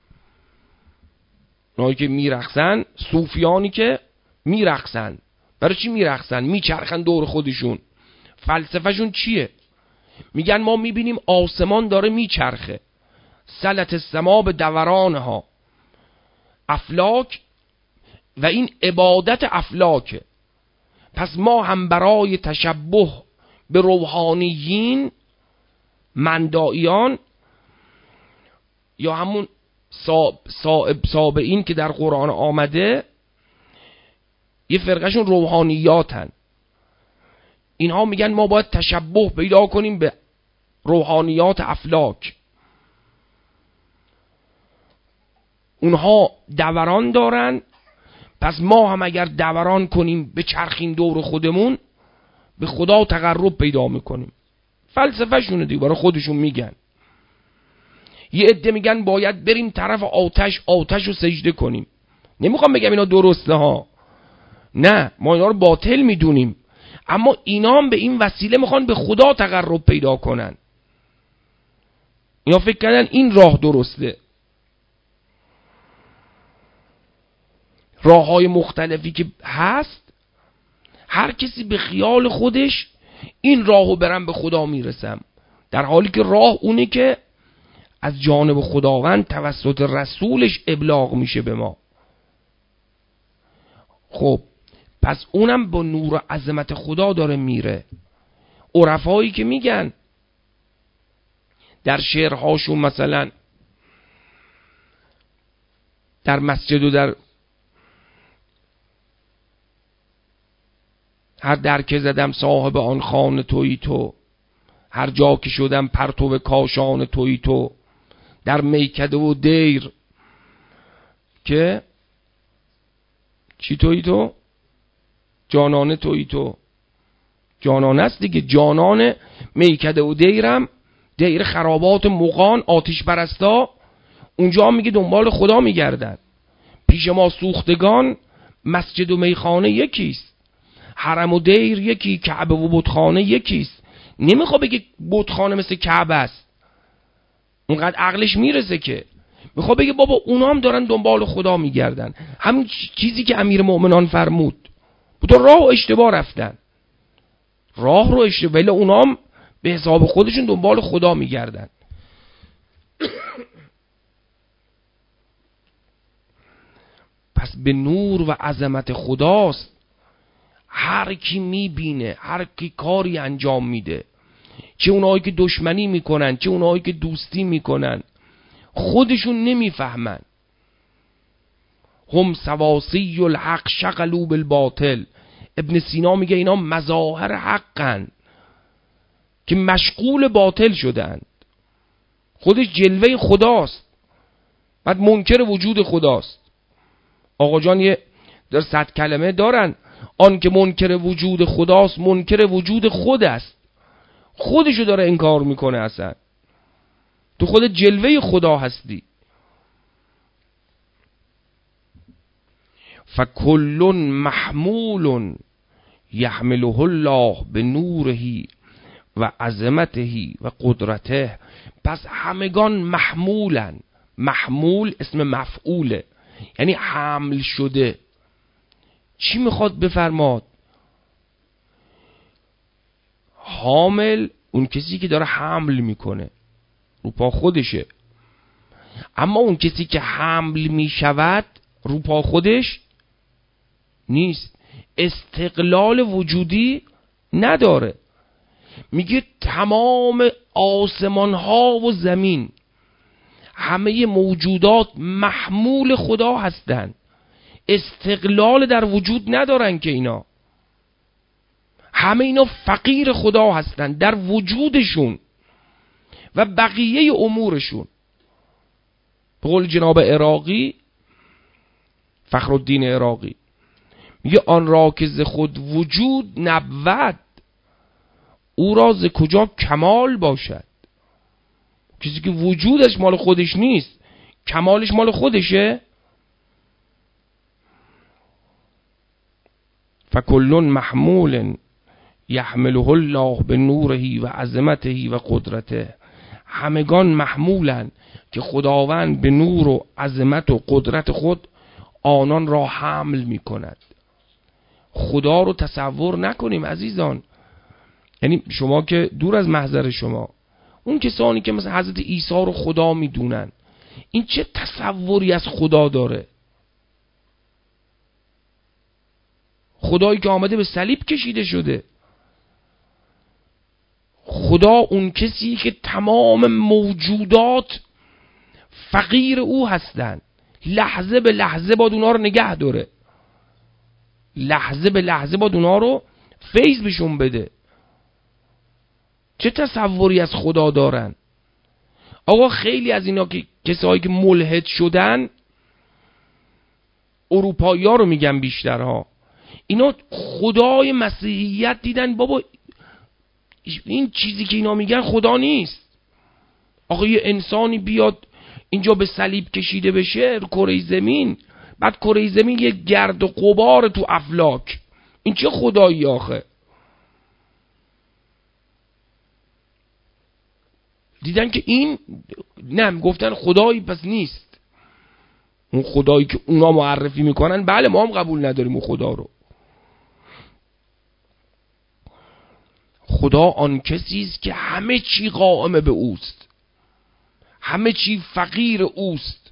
اونایی که میرقصن، صوفیانی که میرقصن، برای چی میرقصن؟ میچرخن دور خودشون. فلسفهشون چیه؟ میگن ما میبینیم آسمان داره میچرخه، سلط السما به دورانها، افلاک، و این عبادت افلاکه. پس ما هم برای تشبه به روحانیین، مندائیان یا همون سابعین که در قرآن آمده، یه فرقهشون روحانیاتن. اینها میگن ما باید تشبه پیدا کنیم به روحانیات افلاک. اونها دوران دارن، پس ما هم اگر دوران کنیم به چرخین دور خودمون به خدا تقرب پیدا میکنیم. فلسفه شونه دیگه، برای خودشون میگن. یه عده میگن باید بریم طرف آتش، آتش رو سجده کنیم. نمیخوام بگم اینا درسته ها، نه، ما اینا رو باطل میدونیم، اما اینا هم به این وسیله میخوان به خدا تقرب پیدا کنن. اینا فکر کردن این راه درسته. راه های مختلفی که هست، هر کسی به خیال خودش این راهو برم به خدا میرسم، در حالی که راه اونه که از جانب خداوند توسط رسولش ابلاغ میشه به ما. خب پس اونم با نور و عظمت خدا داره میره. عرفایی که میگن در شعرهاشون مثلا در مسجد و در هر در که زدم صاحب آن خانه تویی تو، هر جا که شدم پرتو کاشان تویی تو، در میکده و دیر که چی تویی تو؟ جانانه تویی تو. جانانه است دیگه، جانان میکده و دیرم، دیر خرابات مغان آتش پرستا، اونجا میگه دنبال خدا میگردن. پیش ما سوختگان مسجد و میخانه یکیست، حرم و دیر یکی، کعبه و بتخانه یکیست. نمیخواد بگه بتخانه مثل کعبه است، اونقدر عقلش میرسه که میخواد بگه بابا اونا هم دارن دنبال خدا میگردن. همین چیزی که امیر مؤمنان فرمود، تو راه و اشتباه رفتن، راه رو اشتباه، ولی اونا هم به حساب خودشون دنبال خدا میگردن. پس به نور و عظمت خداست هر کی میبینه، هر کی کاری انجام میده، چه اونایی که دشمنی میکنن چه اونایی که دوستی میکنن، خودشون نمیفهمن. هم سواسی الحق شغلوا بالباطل. ابن سینا میگه اینا مظاهر حقن که مشغول باطل شدن. خودش جلوه خداست، بعد منکر وجود خداست. آقا جان یه در صد کلمه دارن، آن که منکر وجود خداست منکر وجود خود است. خودشو داره انکار میکنه، اصلا تو خود جلوه خدا هستی. فکل محمول یحمله الله به نوره و عظمته و قدرته. پس همگان محمولن. محمول اسم مفعوله، یعنی حمل شده. چی میخواد بفرماد؟ حامل اون کسی که داره حمل میکنه رو پا خودشه، اما اون کسی که حمل میشود رو پا خودش نیست، استقلال وجودی نداره. میگه تمام آسمان ها و زمین، همه موجودات محمول خدا هستند، استقلال در وجود ندارن که اینا. همه اینا فقیر خدا هستند در وجودشون و بقیه امورشون. به قول جناب عراقی، فخرالدین عراقی، میگه آن را که ز خود وجود نبود او را ز کجا کمال باشد. کسی که وجودش مال خودش نیست کمالش مال خودشه. فکل محمول یحمله الله به نوره و عظمته و قدرته. همگان محمولن که خداوند به نور و عظمت و قدرت خود آنان را حمل می کند. خدا رو تصور نکنیم عزیزان. یعنی شما که دور از محضر شما، اون کسانی که مثلا حضرت عیسی رو خدا می دونن، این چه تصوری از خدا داره؟ خدایی که آمده به صلیب کشیده شده. خدا اون کسی که تمام موجودات فقیر او هستند، لحظه به لحظه باید اونا رو نگه داره، لحظه به لحظه باید اونا رو فیض بهشون بده. چه تصوری از خدا دارن؟ آقا خیلی از اینا که کسایی که ملحد شدن، اروپایی ها رو میگن بیشترها، اینا خدای مسیحیت دیدن بابا این چیزی که اینا میگن خدا نیست. آقا یه انسانی بیاد اینجا به صلیب کشیده بشه رو کره زمین، بعد کره زمین یه گرد و غبار تو افلاک، این چه خدایی آخه؟ دیدن که این نه، گفتن خدایی پس نیست. اون خدایی که اونا معرفی میکنن بله ما هم قبول نداریم اون خدا رو. خدا آن کسی است که همه چی قائم به اوست، همه چی فقیر اوست.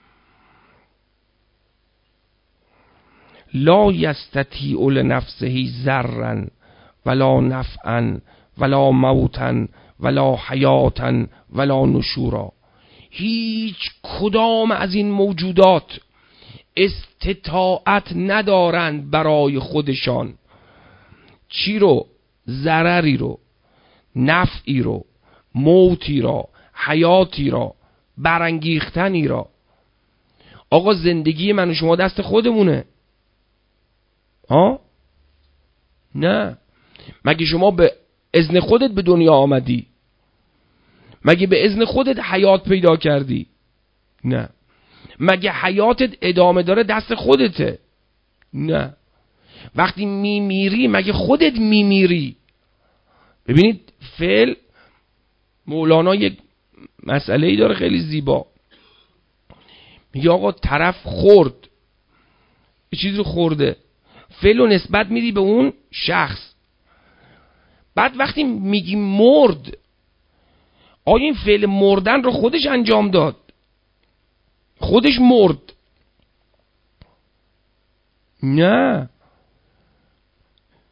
لا یستطیع لنفسه ضرا ولا نفعا ولا موتا ولا حیاتا ولا نشورا. هیچ کدام از این موجودات استطاعت ندارند برای خودشان چی رو؟ ضرری رو، نفعی رو، موتی را، حیاتی را، برانگیختنی را. آقا زندگی من و شما دست خودمونه ها؟ نه. مگه شما به اذن خودت به دنیا آمدی؟ مگه به اذن خودت حیات پیدا کردی؟ نه. مگه حیاتت ادامه داره دست خودته؟ نه. وقتی میمیری مگه خودت میمیری؟ ببینید فعل، مولانا یک مسئله‌ای داره خیلی زیبا، میگه آقا طرف خورد، یه چیزی رو خورده، فعل رو نسبت میدی به اون شخص. بعد وقتی میگی مرد، آیا این فعل مردن رو خودش انجام داد؟ خودش مرد؟ نه.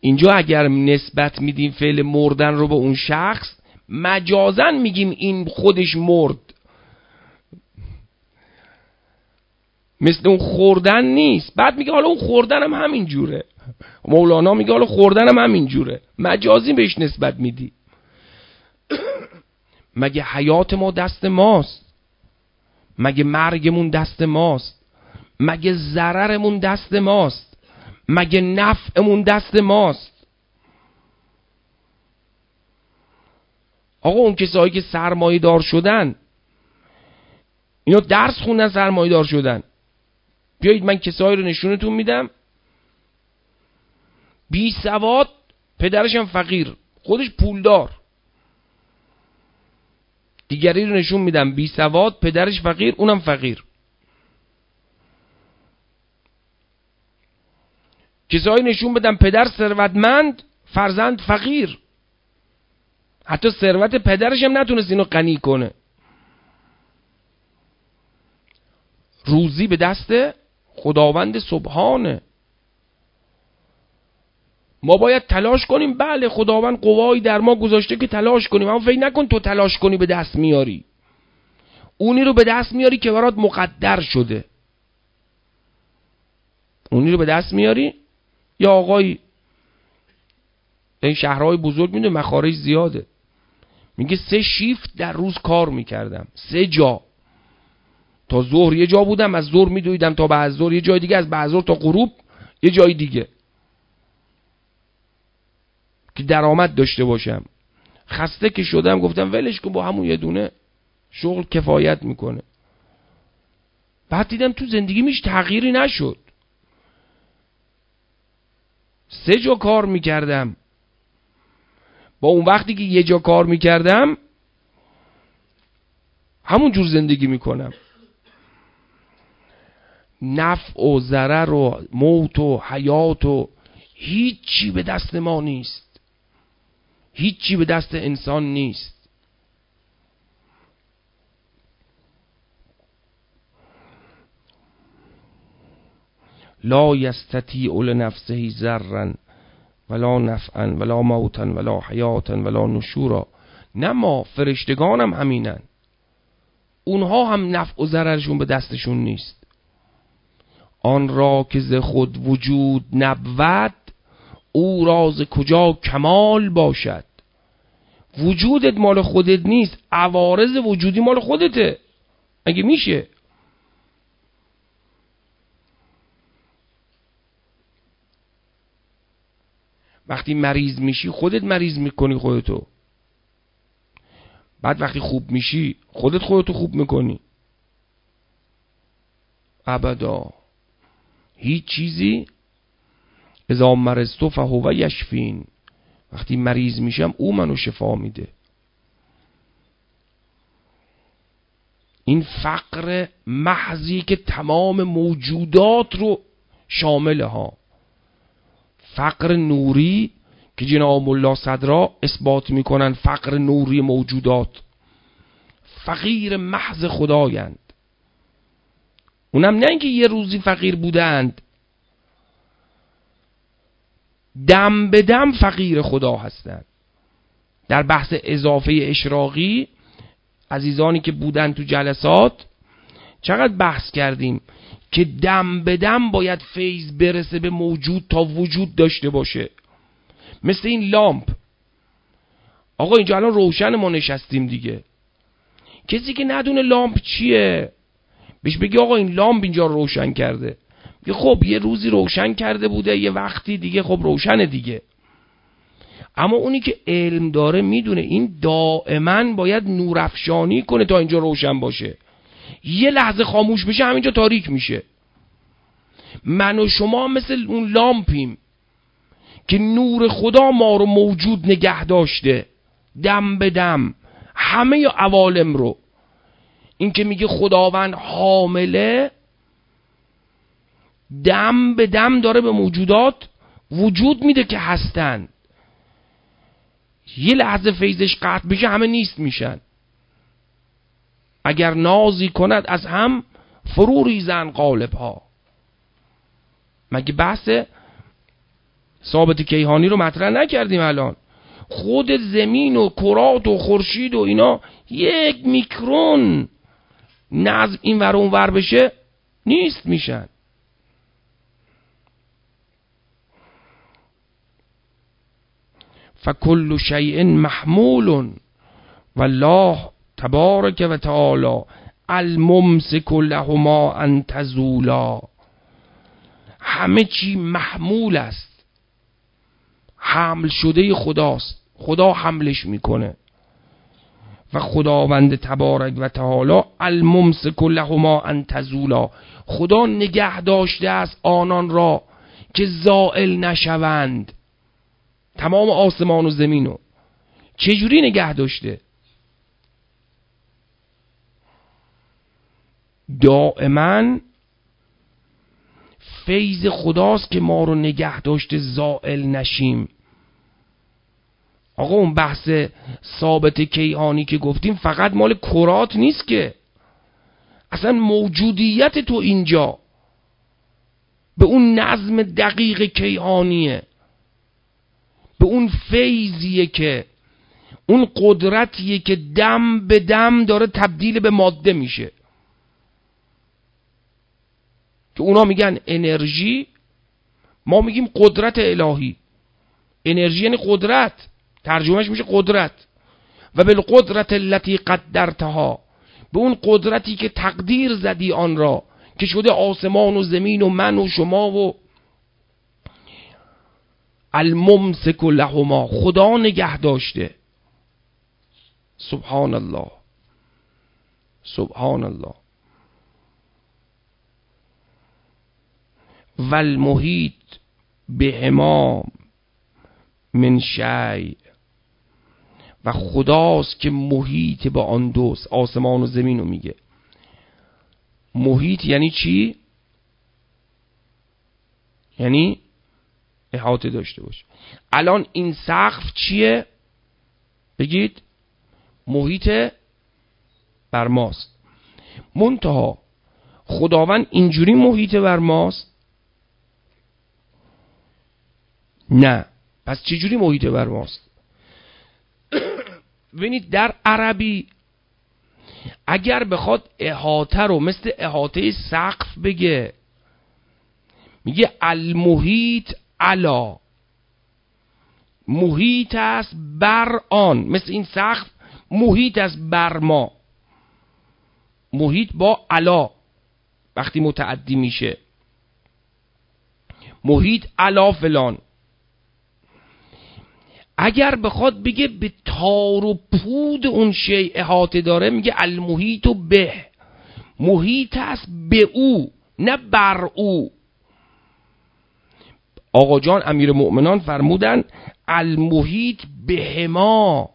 اینجا اگر نسبت میدیم فعل مردن رو به اون شخص، مجازن میگیم این خودش مرد، مثل اون خوردن نیست. بعد میگه حالا اون خوردن هم همین جوره، مولانا میگه حالا خوردن هم همین جوره، مجازی بهش نسبت میدی. مگه حیات ما دست ماست؟ مگه مرگمون دست ماست؟ مگه ضررمون دست ماست؟ مگه نفعمون دست ماست؟ آقا اون کسایی که سرمایه دار شدن، اینا درس خوندن سرمایه دار شدن. بیایید من کسایی رو نشونتون میدم، بی سواد، پدرش هم فقیر، خودش پولدار. دیگری رو نشون میدم بی سواد، پدرش فقیر، اونم فقیر. کسایی نشون بدم پدر ثروتمند، فرزند فقیر، حتی ثروت پدرش هم نتونست اینو غنی کنه. روزی به دست خداوند سبحانه. ما باید تلاش کنیم، بله خداوند قوایی در ما گذاشته که تلاش کنیم، اما فکر نکن تو تلاش کنی به دست میاری. اونی رو به دست میاری که برات مقدر شده. اونی رو به دست میاری. یا آقای این شهرهای بزرگ میدونه مخارج زیاده، میگه سه شیفت در روز کار میکردم، سه جا. تا ظهر یه جا بودم، از ظهر میدویدم تا بعد ظهر یه جای دیگه، از بعد ظهر تا غروب یه جای دیگه، که درآمد داشته باشم. خسته که شدم گفتم ولش کن، با همون یه دونه شغل کفایت میکنه. بعد دیدم تو زندگیم هیچ تغییری نشد. سه جا کار میکردم، با اون وقتی که یه جا کار میکردم همون جور زندگی میکنم. نفع و ضرر و موت و حیات و هیچی به دست ما نیست، هیچی به دست انسان نیست. لا یستطیع لنفسه ضرا ولا نفعا ولا موتا ولا حیاتا ولا نشورا. نه ما، فرشتگان هم همینن، اونها هم نفع و ضررشون به دستشون نیست. آن را که ز خود وجود نبود، او راز کجا کمال باشد. وجودت مال خودت نیست، عوارض وجودی مال خودته. اگه میشه وقتی مریض میشی خودت مریض میکنی خودتو، بعد وقتی خوب میشی خودت خودتو خوب میکنی. ابدا هیچ چیزی اذا مرضت فهو یشفین، وقتی مریض میشم او منو شفا میده. این فقر محضی که تمام موجودات رو شامل ها، فقر نوری که جناب الله صدرا اثبات میکنن فقر نوری موجودات، فقیر محض خدایند. اونم نه اینکه یه روزی فقیر بودند، دم به دم فقیر خدا هستند. در بحث اضافه اشراقی عزیزانی که بودن تو جلسات چقدر بحث کردیم که دم به دم باید فیض برسه به موجود تا وجود داشته باشه. مثل این لامپ. آقا اینجا الان روشن ما نشستیم دیگه، کسی که ندونه لامپ چیه بهش بگی آقا این لامپ اینجا روشن کرده، یه خب یه روزی روشن کرده بوده، یه وقتی دیگه خب روشنه دیگه. اما اونی که علم داره میدونه این دائما باید نورافشانی کنه تا اینجا روشن باشه. یه لحظه خاموش بشه همینجا تاریک میشه. من و شما مثل اون لامپیم که نور خدا ما رو موجود نگه داشته دم به دم، همه عوالم رو. این که میگه خداوند حامله، دم به دم داره به موجودات وجود میده که هستن. یه لحظه فیضش قطع بشه همه نیست میشن. اگر نازی کند از هم فرو ریزن قالب ها. مگه بحث ثابت کیهانی رو مطرح نکردیم الان. خود زمین و کرات و خورشید و اینا یک میکرون نظم این ور اون ور بشه نیست میشن. فکل شیء محمول والله تبارک و تعالی الممسک لهما ان تزولا. همه چی محمول است، حمل شده خداست، خدا حملش میکنه. و خداوند تبارک و تعالی الممسک لهما ان تزولا، خدا نگه داشته است آنان را که زائل نشوند. تمام آسمان و زمینو چجوری نگه داشته؟ دائما فیض خداست که ما رو نگه داشته زائل نشیم. آقا اون بحث ثابت کیهانی که گفتیم فقط مال کرات نیست که، اصلا موجودیت تو اینجا به اون نظم دقیق کیهانیه، به اون فیضیه که اون قدرتیه که دم به دم داره تبدیل به ماده میشه، که اونا میگن انرژی، ما میگیم قدرت الهی. انرژی یعنی قدرت، ترجمهش میشه قدرت. و بالقدرت التي قدرتها، به اون قدرتی که تقدیر زدی آن را، که شده آسمان و زمین و من و شما و الممسک لهما، خدا نگه داشته. سبحان الله سبحان الله. و المحیط بهما من شیء، و خداست که محیط با آن دوست، آسمان و زمین رو میگه. محیط یعنی چی؟ یعنی احاطه داشته باشه. الان این سقف چیه؟ بگید. محیط بر ماست. منتها خداوند اینجوری محیط بر ماست؟ نه. پس چجوری محیط بر ماست؟ ببینید در عربی اگر بخواد احاطه رو مثل احاطه سقف بگه، میگه المحیط علا، محیط است بر آن، مثل این سقف محیط است بر ما. محیط با علا وقتی متعدی میشه، محیط علا فلان. اگر بخواد بگه به تار و پود اون شیء احاطه داره، میگه المحیط به، محیط است به او نه بر او. آقا جان امیر مؤمنان فرمودن المحیط بهما،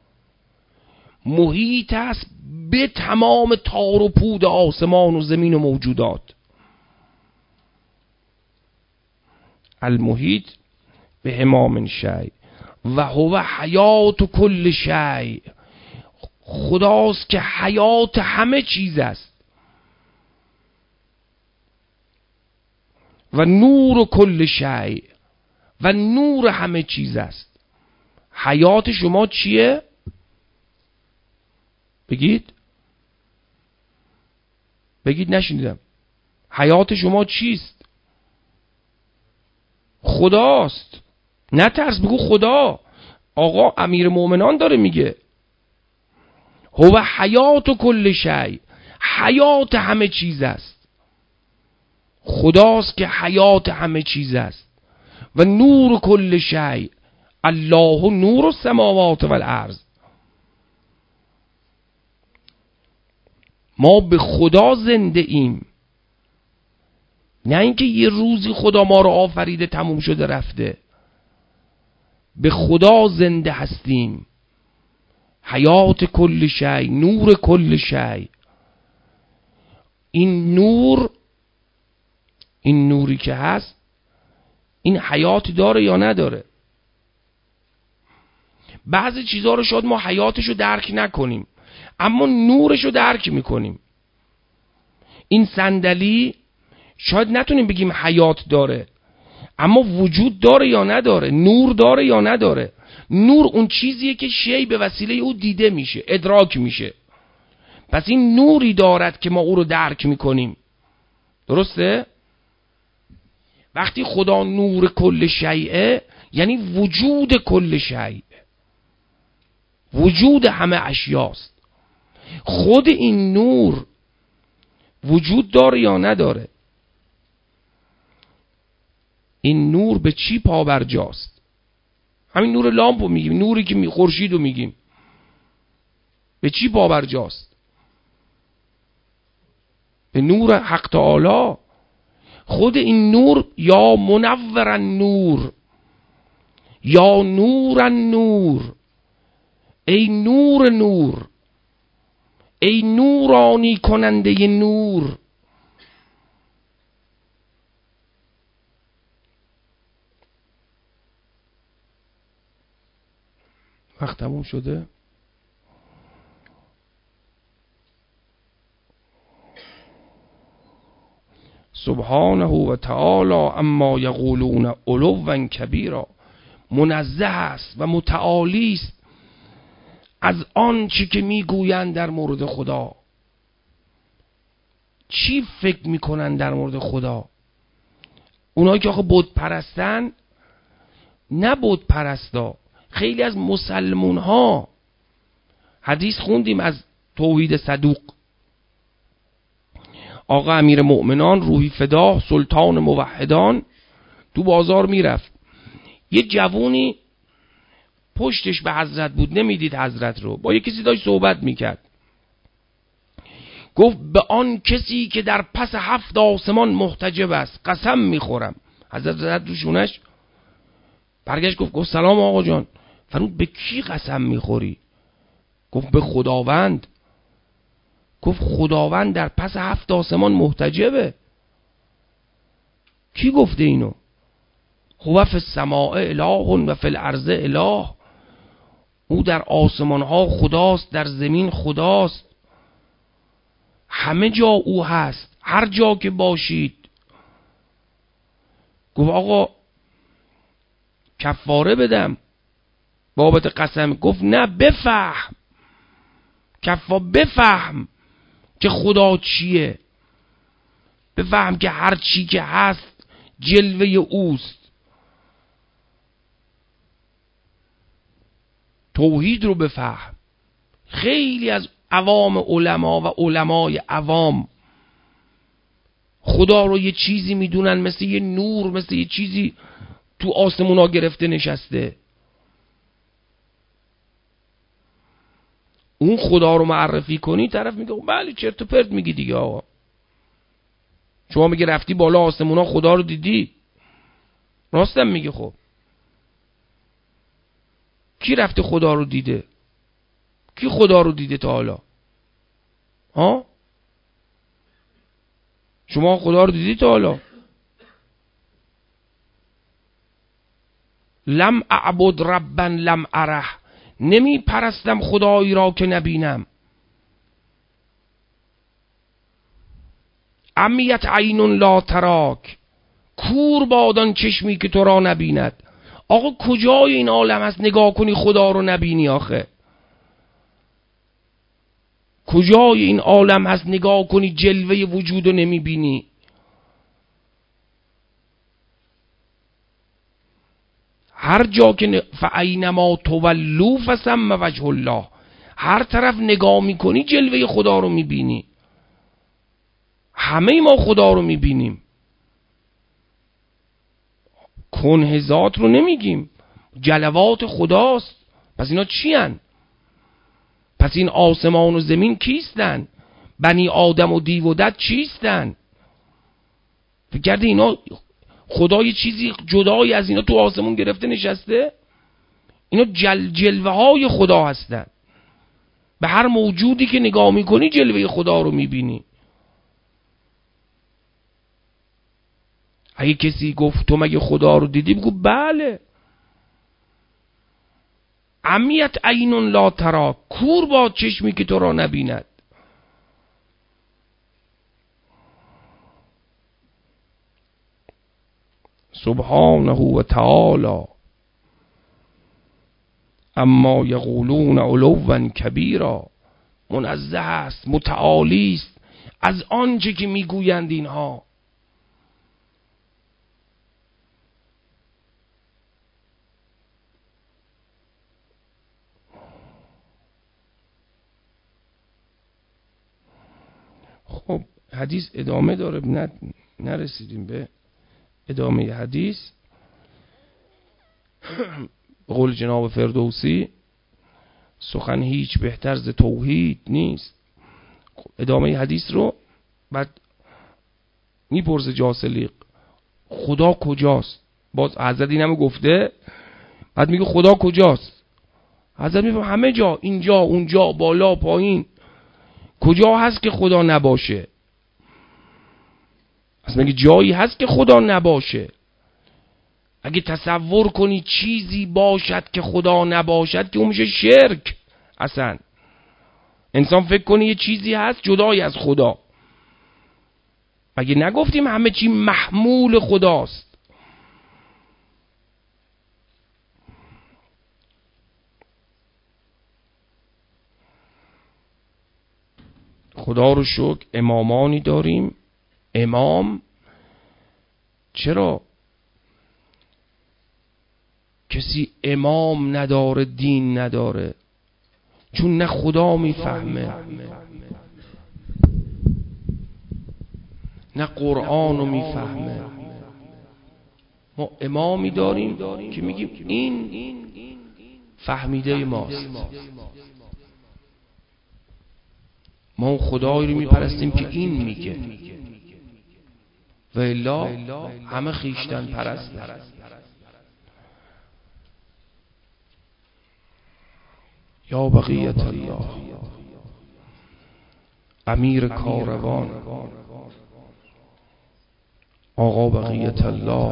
محیط است به تمام تار و پود آسمان و زمین و موجودات. المحیط بهما من شیء و هو حیات کل شیء، خداست که حیات همه چیز است. و نور کل شیء، و نور همه چیز است. حیات شما چیه؟ بگید بگید نشنیدم. حیات شما چیست؟ خداست. نه ترس، بگو خدا. آقا امیر مومنان داره میگه هو حیات و کل شیء، حیات همه چیز است. خداست که حیات همه چیز است. و نور کل شیء، الله نور السماوات والارض. ما به خدا زنده ایم، نه اینکه یه روزی خدا ما رو آفریده تموم شده رفته. به خدا زنده هستیم. حیات کل شیء، نور کل شیء. این نور، این نوری که هست، این حیات داره یا نداره؟ بعضی چیزها رو شاید ما حیاتشو درک نکنیم، اما نورشو درک میکنیم. این صندلی شاید نتونیم بگیم حیات داره، اما وجود داره یا نداره؟ نور داره یا نداره؟ نور اون چیزیه که شی به وسیله او دیده میشه، ادراک میشه. پس این نوری دارد که ما او رو درک میکنیم. درسته؟ وقتی خدا نور کل شیء یعنی وجود کل شیء، وجود همه اشیاست. خود این نور وجود داره یا نداره؟ این نور به چی پابرجاست؟ همین نور لامپو میگیم، نوری که خورشید رو میگیم، به چی پابرجاست؟ به نور حق تعالی. خود این نور یا منور نور، یا نور نور، ای نور نور، ای نورانی کننده نور. وقت تموم شده؟ سبحانه و تعالی اما یقولون علوا کبیرا. منزه است و متعالی است از آن چی که میگویند در مورد خدا. چی فکر میکنن در مورد خدا؟ اونایی که آخه بت پرستن، نه بت پرستا، خیلی از مسلمون ها. حدیث خوندیم از توحید صدوق. آقا امیر مؤمنان روحی فدا سلطان موحدان تو بازار میرفت، یه جوونی پشتش به حضرت بود، نمیدید حضرت رو، با یه کسی داشت صحبت میکرد. گفت به آن کسی که در پس هفت آسمان محتجب است قسم میخورم. حضرت زد رو شونش، برگشت گفت گفت سلام آقا جان. فرمود به کی قسم میخوری؟ گفت به خداوند. گفت خداوند در پس هفت آسمان محتجبه؟ کی گفته اینو؟ هو فی السماء اله و فی الارض اله. او در آسمان ها خداست، در زمین خداست، همه جا او هست، هر جا که باشید. گفت آقا کفاره بدم بابت قسم؟ گفت نه، بفهم کفا، بفهم که خدا چیه، بفهم که هر چی که هست جلوه اوست. توحید رو بفهم. خیلی از عوام علما و علمای عوام خدا رو یه چیزی میدونن، مثل یه نور، مثل یه چیزی تو آسمونا گرفته نشسته. اون خدا رو معرفی کنی، طرف میگه بله چرت و پرت میگی دیگه آقا. شما میگه رفتی بالا آسمونا خدا رو دیدی، راستم میگه. خب کی رفته خدا رو دیده؟ کی خدا رو دیده تا حالا؟ ها؟ شما خدا رو دیدی تا حالا؟ لم اعبد ربا لم اره، نمی پرستم خدایی را که نبینم. امیت عین لا تراک، کور بادان چشمی که تو را نبیند. آقا کجای این عالم هست نگاه کنی خدا رو نبینی؟ آخه کجای این عالم هست نگاه کنی جلوه وجود رو نمیبینی؟ هر جا که فاینما تولوا فثم وجه الله، هر طرف نگاه میکنی جلوه خدا رو میبینی. همه ما خدا رو میبینیم، کنه ذات رو نمیگیم، جلوات خداست. پس اینا چی هن؟ پس این آسمان و زمین کیستن؟ بنی آدم و دیو و دد چیستن؟ فکر کردی اینا خدا یه چیزی جدایی از اینا تو آسمون گرفته نشسته؟ اینا جل جلوه های خدا هستن. به هر موجودی که نگاه میکنی جلوه خدا رو میبینی. اگه کسی گفت تو مگه خدا رو دیدی؟ بگو بله. امیت عین لا ترا، کور باد چشمی که تو را نبیند. سبحانه و تعالی اما یقولون علوا کبیرا، منزه است، متعالی است از آنچه که میگویند اینها. خب حدیث ادامه داره، نه نرسیدیم به ادامه حدیث. قول جناب فردوسی سخن هیچ بهتر ز توحید نیست. ادامه حدیث رو بعد میپرسه جاسلیق خدا کجاست؟ باز حضرت اینم گفته، بعد میگه خدا کجاست؟ حضرت میگه همه جا، اینجا اونجا بالا پایین، کجا هست که خدا نباشه؟ اصلا میگه جایی هست که خدا نباشه؟ اگه تصور کنی چیزی باشد که خدا نباشد که اون میشه شرک. اصلا انسان فکر کنه یه چیزی هست جدای از خدا. مگه نگفتیم همه چی محمول خداست؟ خدا رو شکر امامانی داریم. امام چرا کسی امام نداره دین نداره؟ چون نه خدا میفهمه نه قرآن رو میفهمه. ما امامی داریم که میگیم این فهمیده ماست. ما اون خدایی رو میپرستیم که این میگه، و الا همه خیشتن پرسته. یا بقیت الله، امیر کاروان آقا بقیت الله،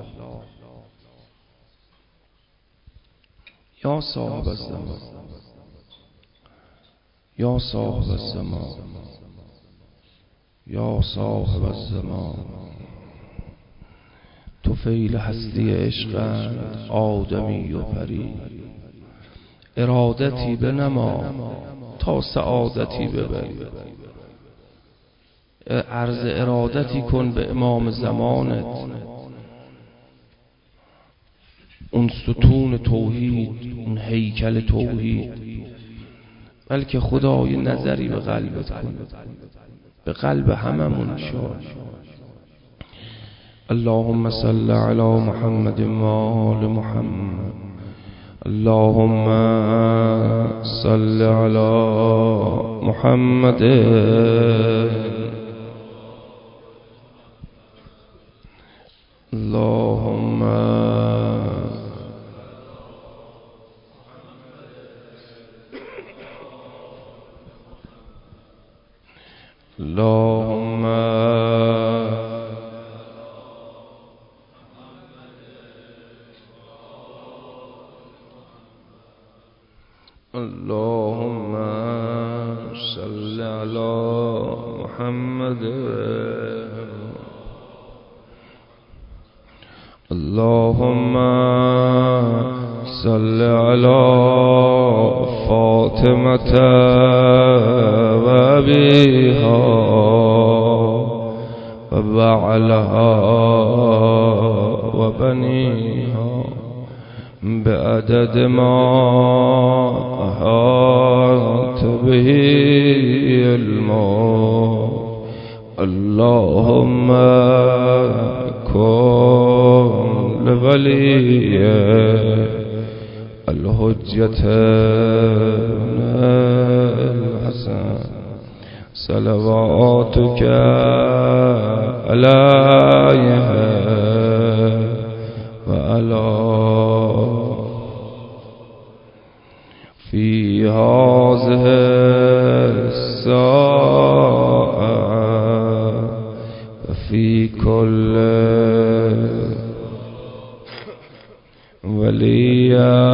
یا صاحب الزمان، یا صاحب الزمان، یا صاحب الزمان، تو فیل هستی عشقند آدمی و پری، ارادتی بنما تا سعادتی ببری. عرض ارادتی کن به امام زمانت، اون ستون توحید، اون هیکل توحید، بلکه خدای نظری به قلبت کن، به قلب هممون شد. اللهم صل علی محمد و آل محمد. اللهم صل علی محمد. اللهم اللهم اللهم صل على محمد. اللهم صل على فاطمة و أبيها و بعلها و بنيها بعدد ما أحاط به الموت. اللهم كن لولي الحجة الحسن صلواتك عليه وعلى في هذه الساعة وفي كل وليا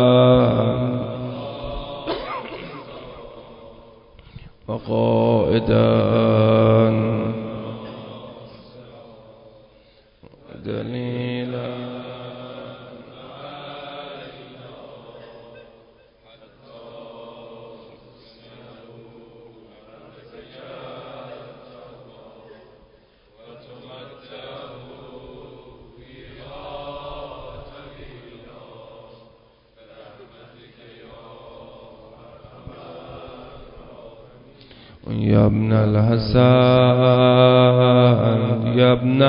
وقائدا دليلا یا ابن الحسن یا ابن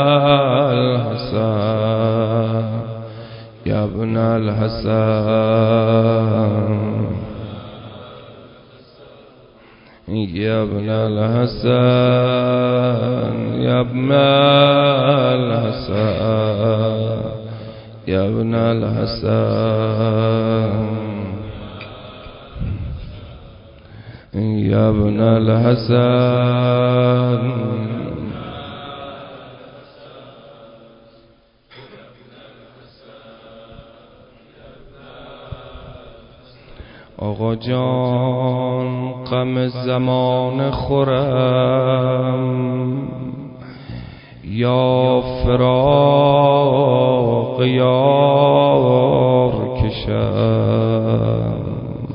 الحسن یا ابن الحسن یا ابن الحسن یا ابن الحسن یا ابن الحسن یا ابن الحسن آقا جان غم زمان خورم یا فراق یار کشم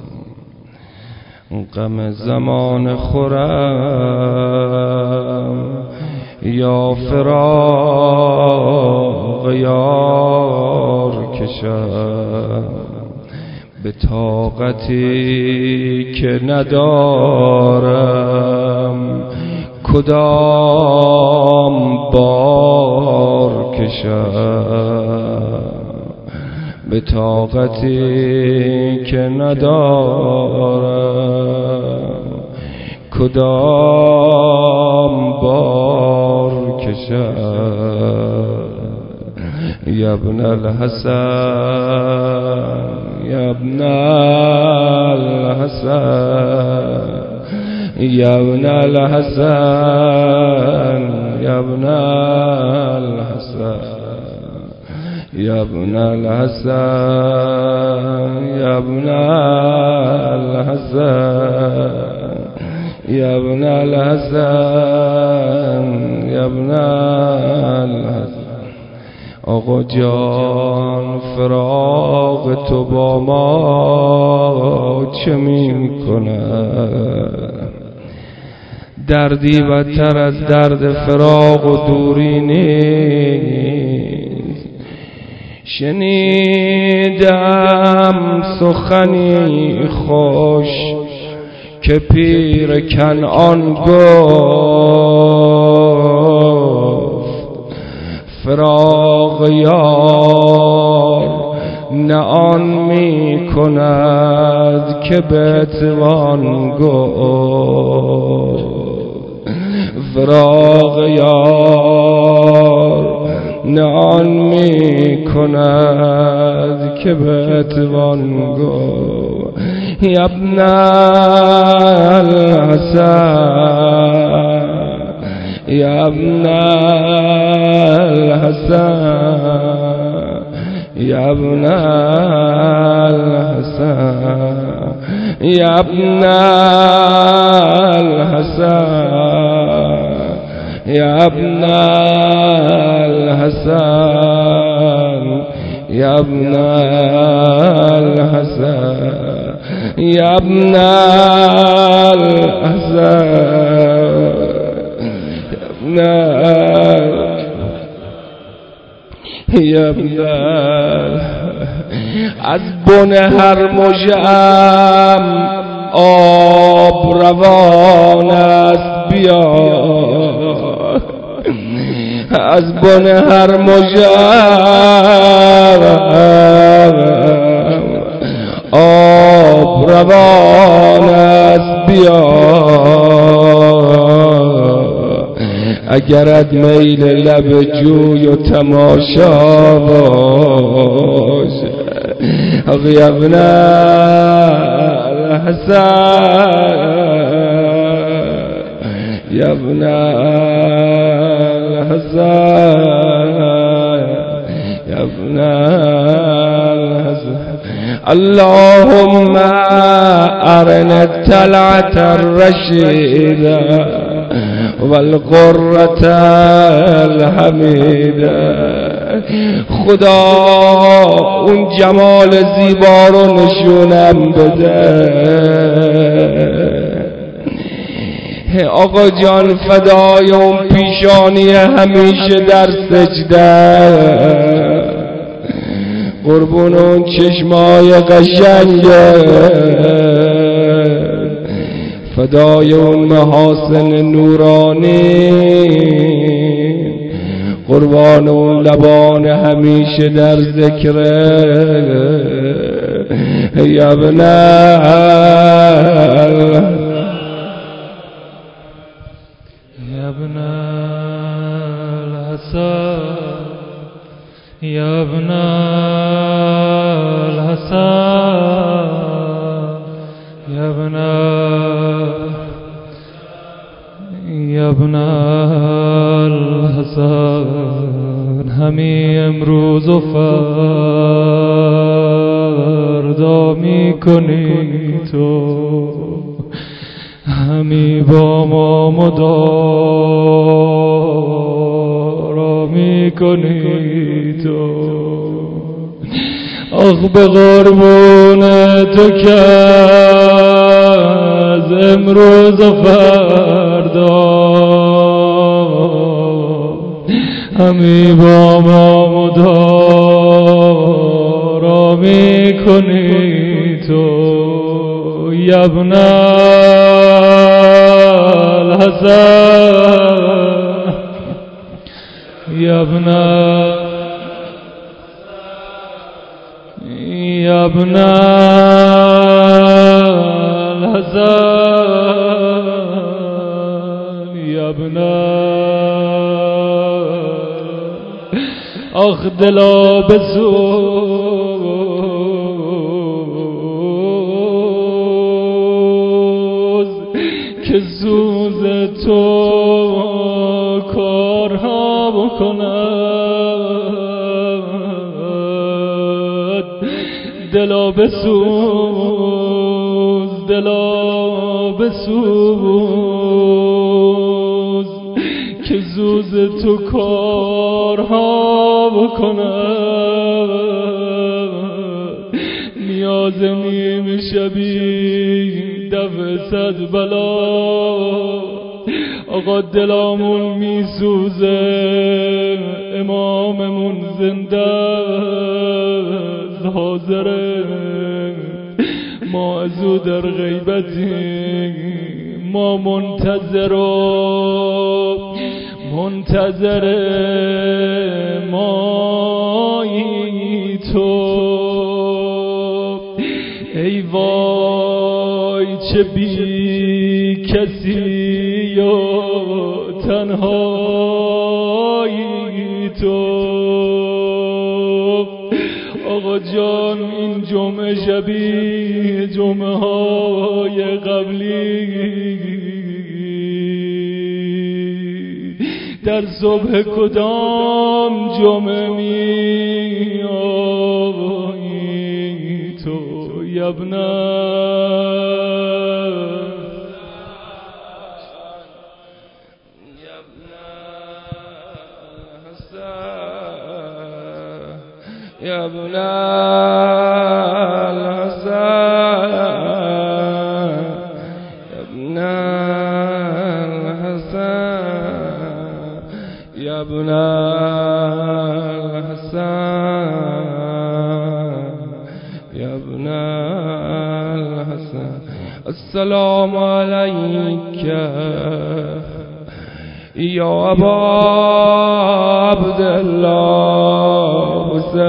غم زمان خورم یا فراق یار کشم به طاقتی که ندارم کدام بار کشم به طاقتی که ندارم کدام بار کشم یا ابن الحسن یا ابن الحسن یا ابن الحسن یا ابن الحسن یا ابن الحسن یا ابن الحسن یا ابن الحسن یا ابن الحسن آقا جان فراق تو با ما چه می کند دردی بدتر از درد فراق و دوری نیست شنیدم سخنی خوش که پیر کنعان گفت فراق یار نه آن می کند که بتوان گفت فراق یار نه آن می کند که بتوان گفت یا ابن الحسن یا ابن الحسن یا ابن الحسن یا ابن الحسن یا ابن الحسن یا ابن الحسن یا ابن الحسن یا ابن از بن هر مژه‌ام آب روان است بیا از بن هر مژه‌ام آب روان است بیا اگرت میل لب جوی و تماشا باش یا ابن الحسن یا ابن الحسن یا ابن الحسن اللهم ارنا الطلعة الرشيدة والقرة الحمیده خدا اون جمال زیبا رو نشونم بده آقا جان فدای اون پیشانی همیشه در سجده قربون اون چشمای قشنگه فدای اون محاسن نورانی، قربان اون لبان همیشه در ذکره. یا ابن یا ابن الحسن یا ابن الحسن یا ابن یا ابن الحسن، همی امروز و فردا می کنی تو، همی با ما مدارا می کنی تو. آخ به قربون تو که از امروز و فردا همی با ما مدارا می کنی تو. یا ابن الحسن یا ابن یا ابن الحسن یا ابن. آخ دلا بسوز که سوز تو کارها بکند. دلا بسوز دلا بسوز که سوز تو کارها بکند. نیاز نیم شبی دفع صد بلا، آقا دلامون می سوزه اماممون زنده حاضره. ما از او در غیبتیم، ما منتظر و منتظر مایی تو. ای وای چه بی کسی و تنهایی تو. آقا جان این جمعه شبیه جمعه های قبلی در صبح کدام جمعه می آیی تو. یا ابن یا ابن الحسن یا ابن الحسن یا ابن الحسن. السلام علیک یا ابا عبدالله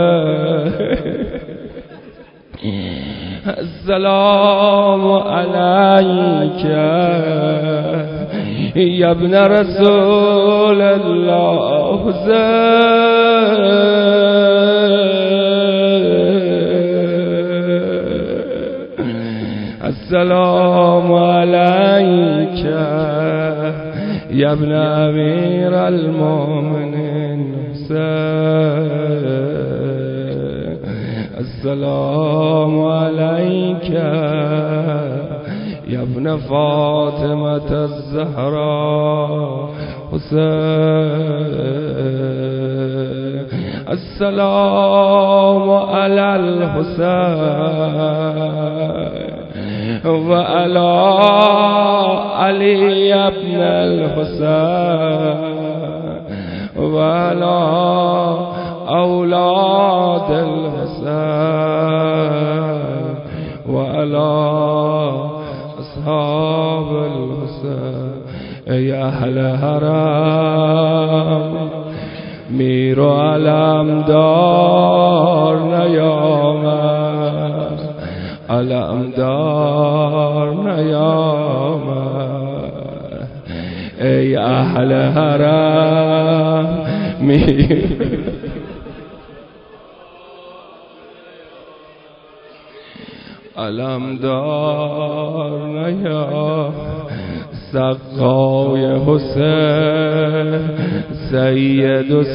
حسین. السلام علیک یا ابن رسول الله حسین. السلام علیک یا ابن امیر المؤمنین حسین. السلام علیک یا ابن فاطمة الزهراء حسین. السلام علی الحسین و علی علی ابن الحسین و علی اولاد الحسین و علی اصحاب الحسین ای اهل حرم میر و علمدار نیامد علمدار نیامد ای اهل حرم میر علمدار نیامد سقای حسین سید و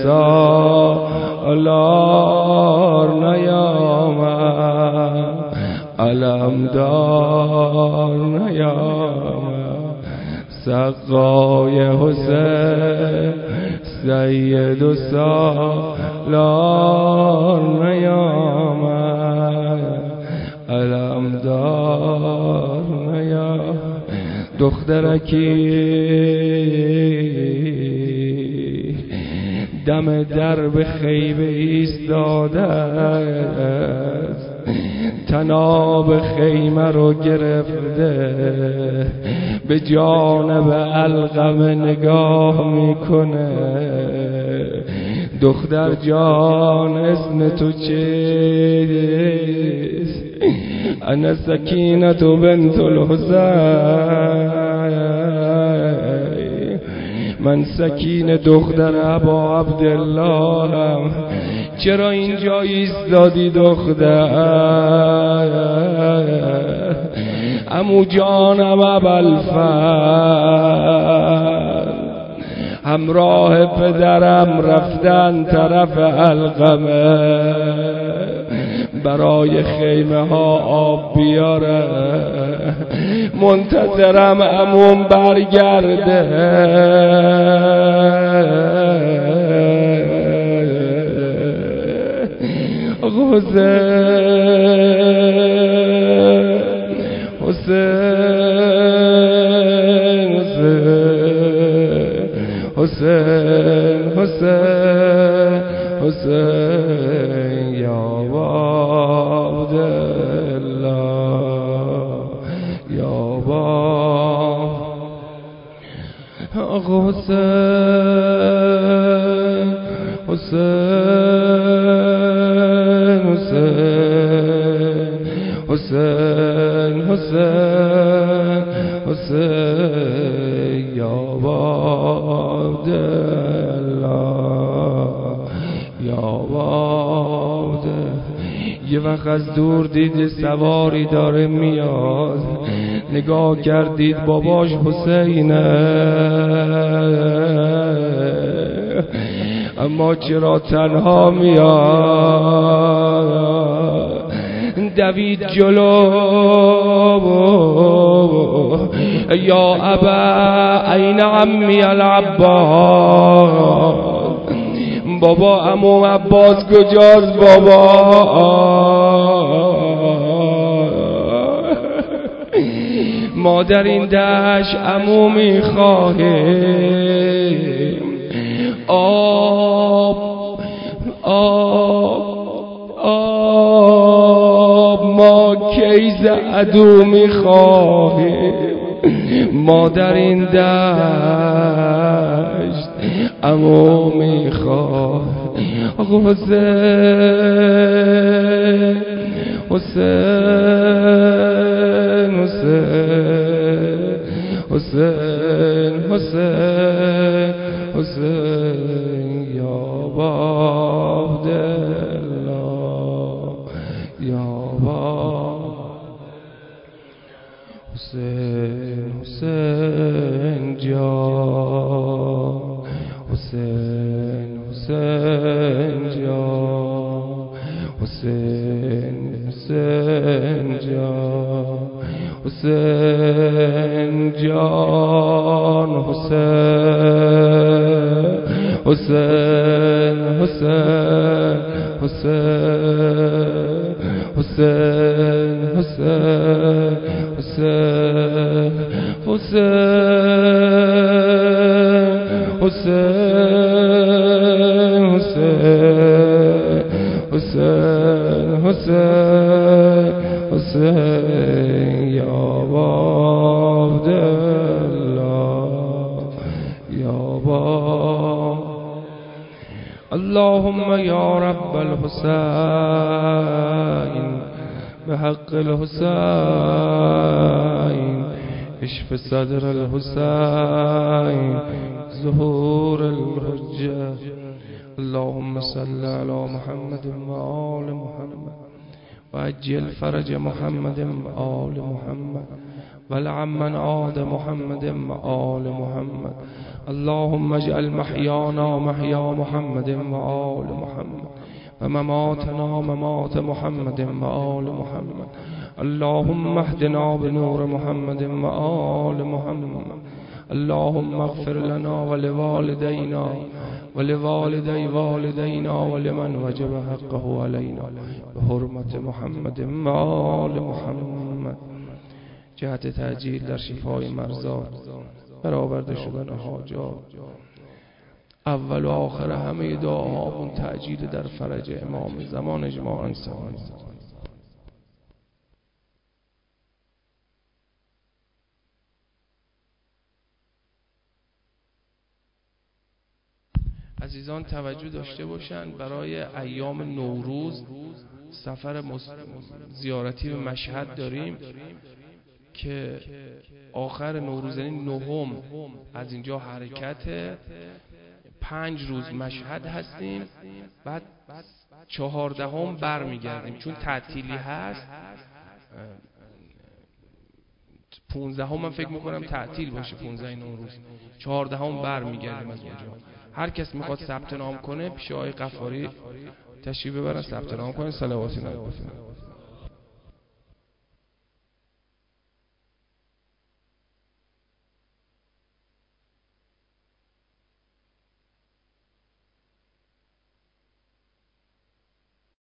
سالار نیامد علمدار نیامد سقای حسین سید و سالار نیامد علمدار نیامد دخترکی دم درب خیمه ایستاده است تناب خیمه رو گرفته به جانب علقمه نگاه میکنه دختر جان اسم تو چیست انا سکینه بنت الحسین من سکینه دختر ابا عبدالله چرا اینجا ایستادی دختر عمو جانم ابوالفضل همراه پدرم رفتن طرف علقمه برای خیمه ها آب بیاره منتظرم عموم برگرده حسین حسین حسین حسین حسین یا عبدالله یا با حسین حسین حسین حسین حسین حسین یا عبدالله یا عبدالله یه وقت از دور دید سواری داره میاد نگاه کردید باباش حسینه اما چرا تنها میاد دوید جلو یا ابا این عمی العباس بابا عمو عباس کجاست بابا ما در این دشت عمو میخواهیم آب آب آب ما کیز عدو میخواهیم ما در این دشت عمو میخواهیم حسین حسین حسین حسین حسین حسین یا عبدالله یا حسین حسین جان حسین حسین جان حسین حسین جان حسین جان حسین حسین حسین حسین حسین حسین حسین حسین حسین حسین حسین حسین یا یا رب الحسین بحق الحسین اشف صدر الحسین ظهور الحجة. اللهم صل على محمد وآل محمد وعجل فرج محمد وآل محمد ولعن من عاد محمد وآل محمد. اللهم اجعل محيانا محيا محمد وآل محمد ومماتنا ممات محمد وآل محمد. اللهم اهدنا بنور محمد وآل محمد. اللهم اغفر لنا ولوالدينا ولوالدي والدينا ولمن وجب حقه علينا بحرمة محمد وآل محمد. جهت تعجیل در شفای مرضات، برآورده شدن حاجات، اول و آخر همه دعاهامون تعجیل در فرج امام زمان اجماعاً سوال. عزیزان توجه داشته باشند، برای ایام نوروز سفر زیارتی به مشهد داریم که آخر نوروز یعنی نهم از اینجا حرکت، پنج روز مشهد هستیم، بعد چهاردهم برمیگردیم چون تعطیلی هست. پونزدهم من فکر میکنم تعطیل باشه، پونزده نوروز، چهاردهم برمیگردیم از اونجا. هر کس میخواد ثبت نام کنه پیش آقای غفاری تشریف ببرن ثبت نام کنه. صلوات نبی.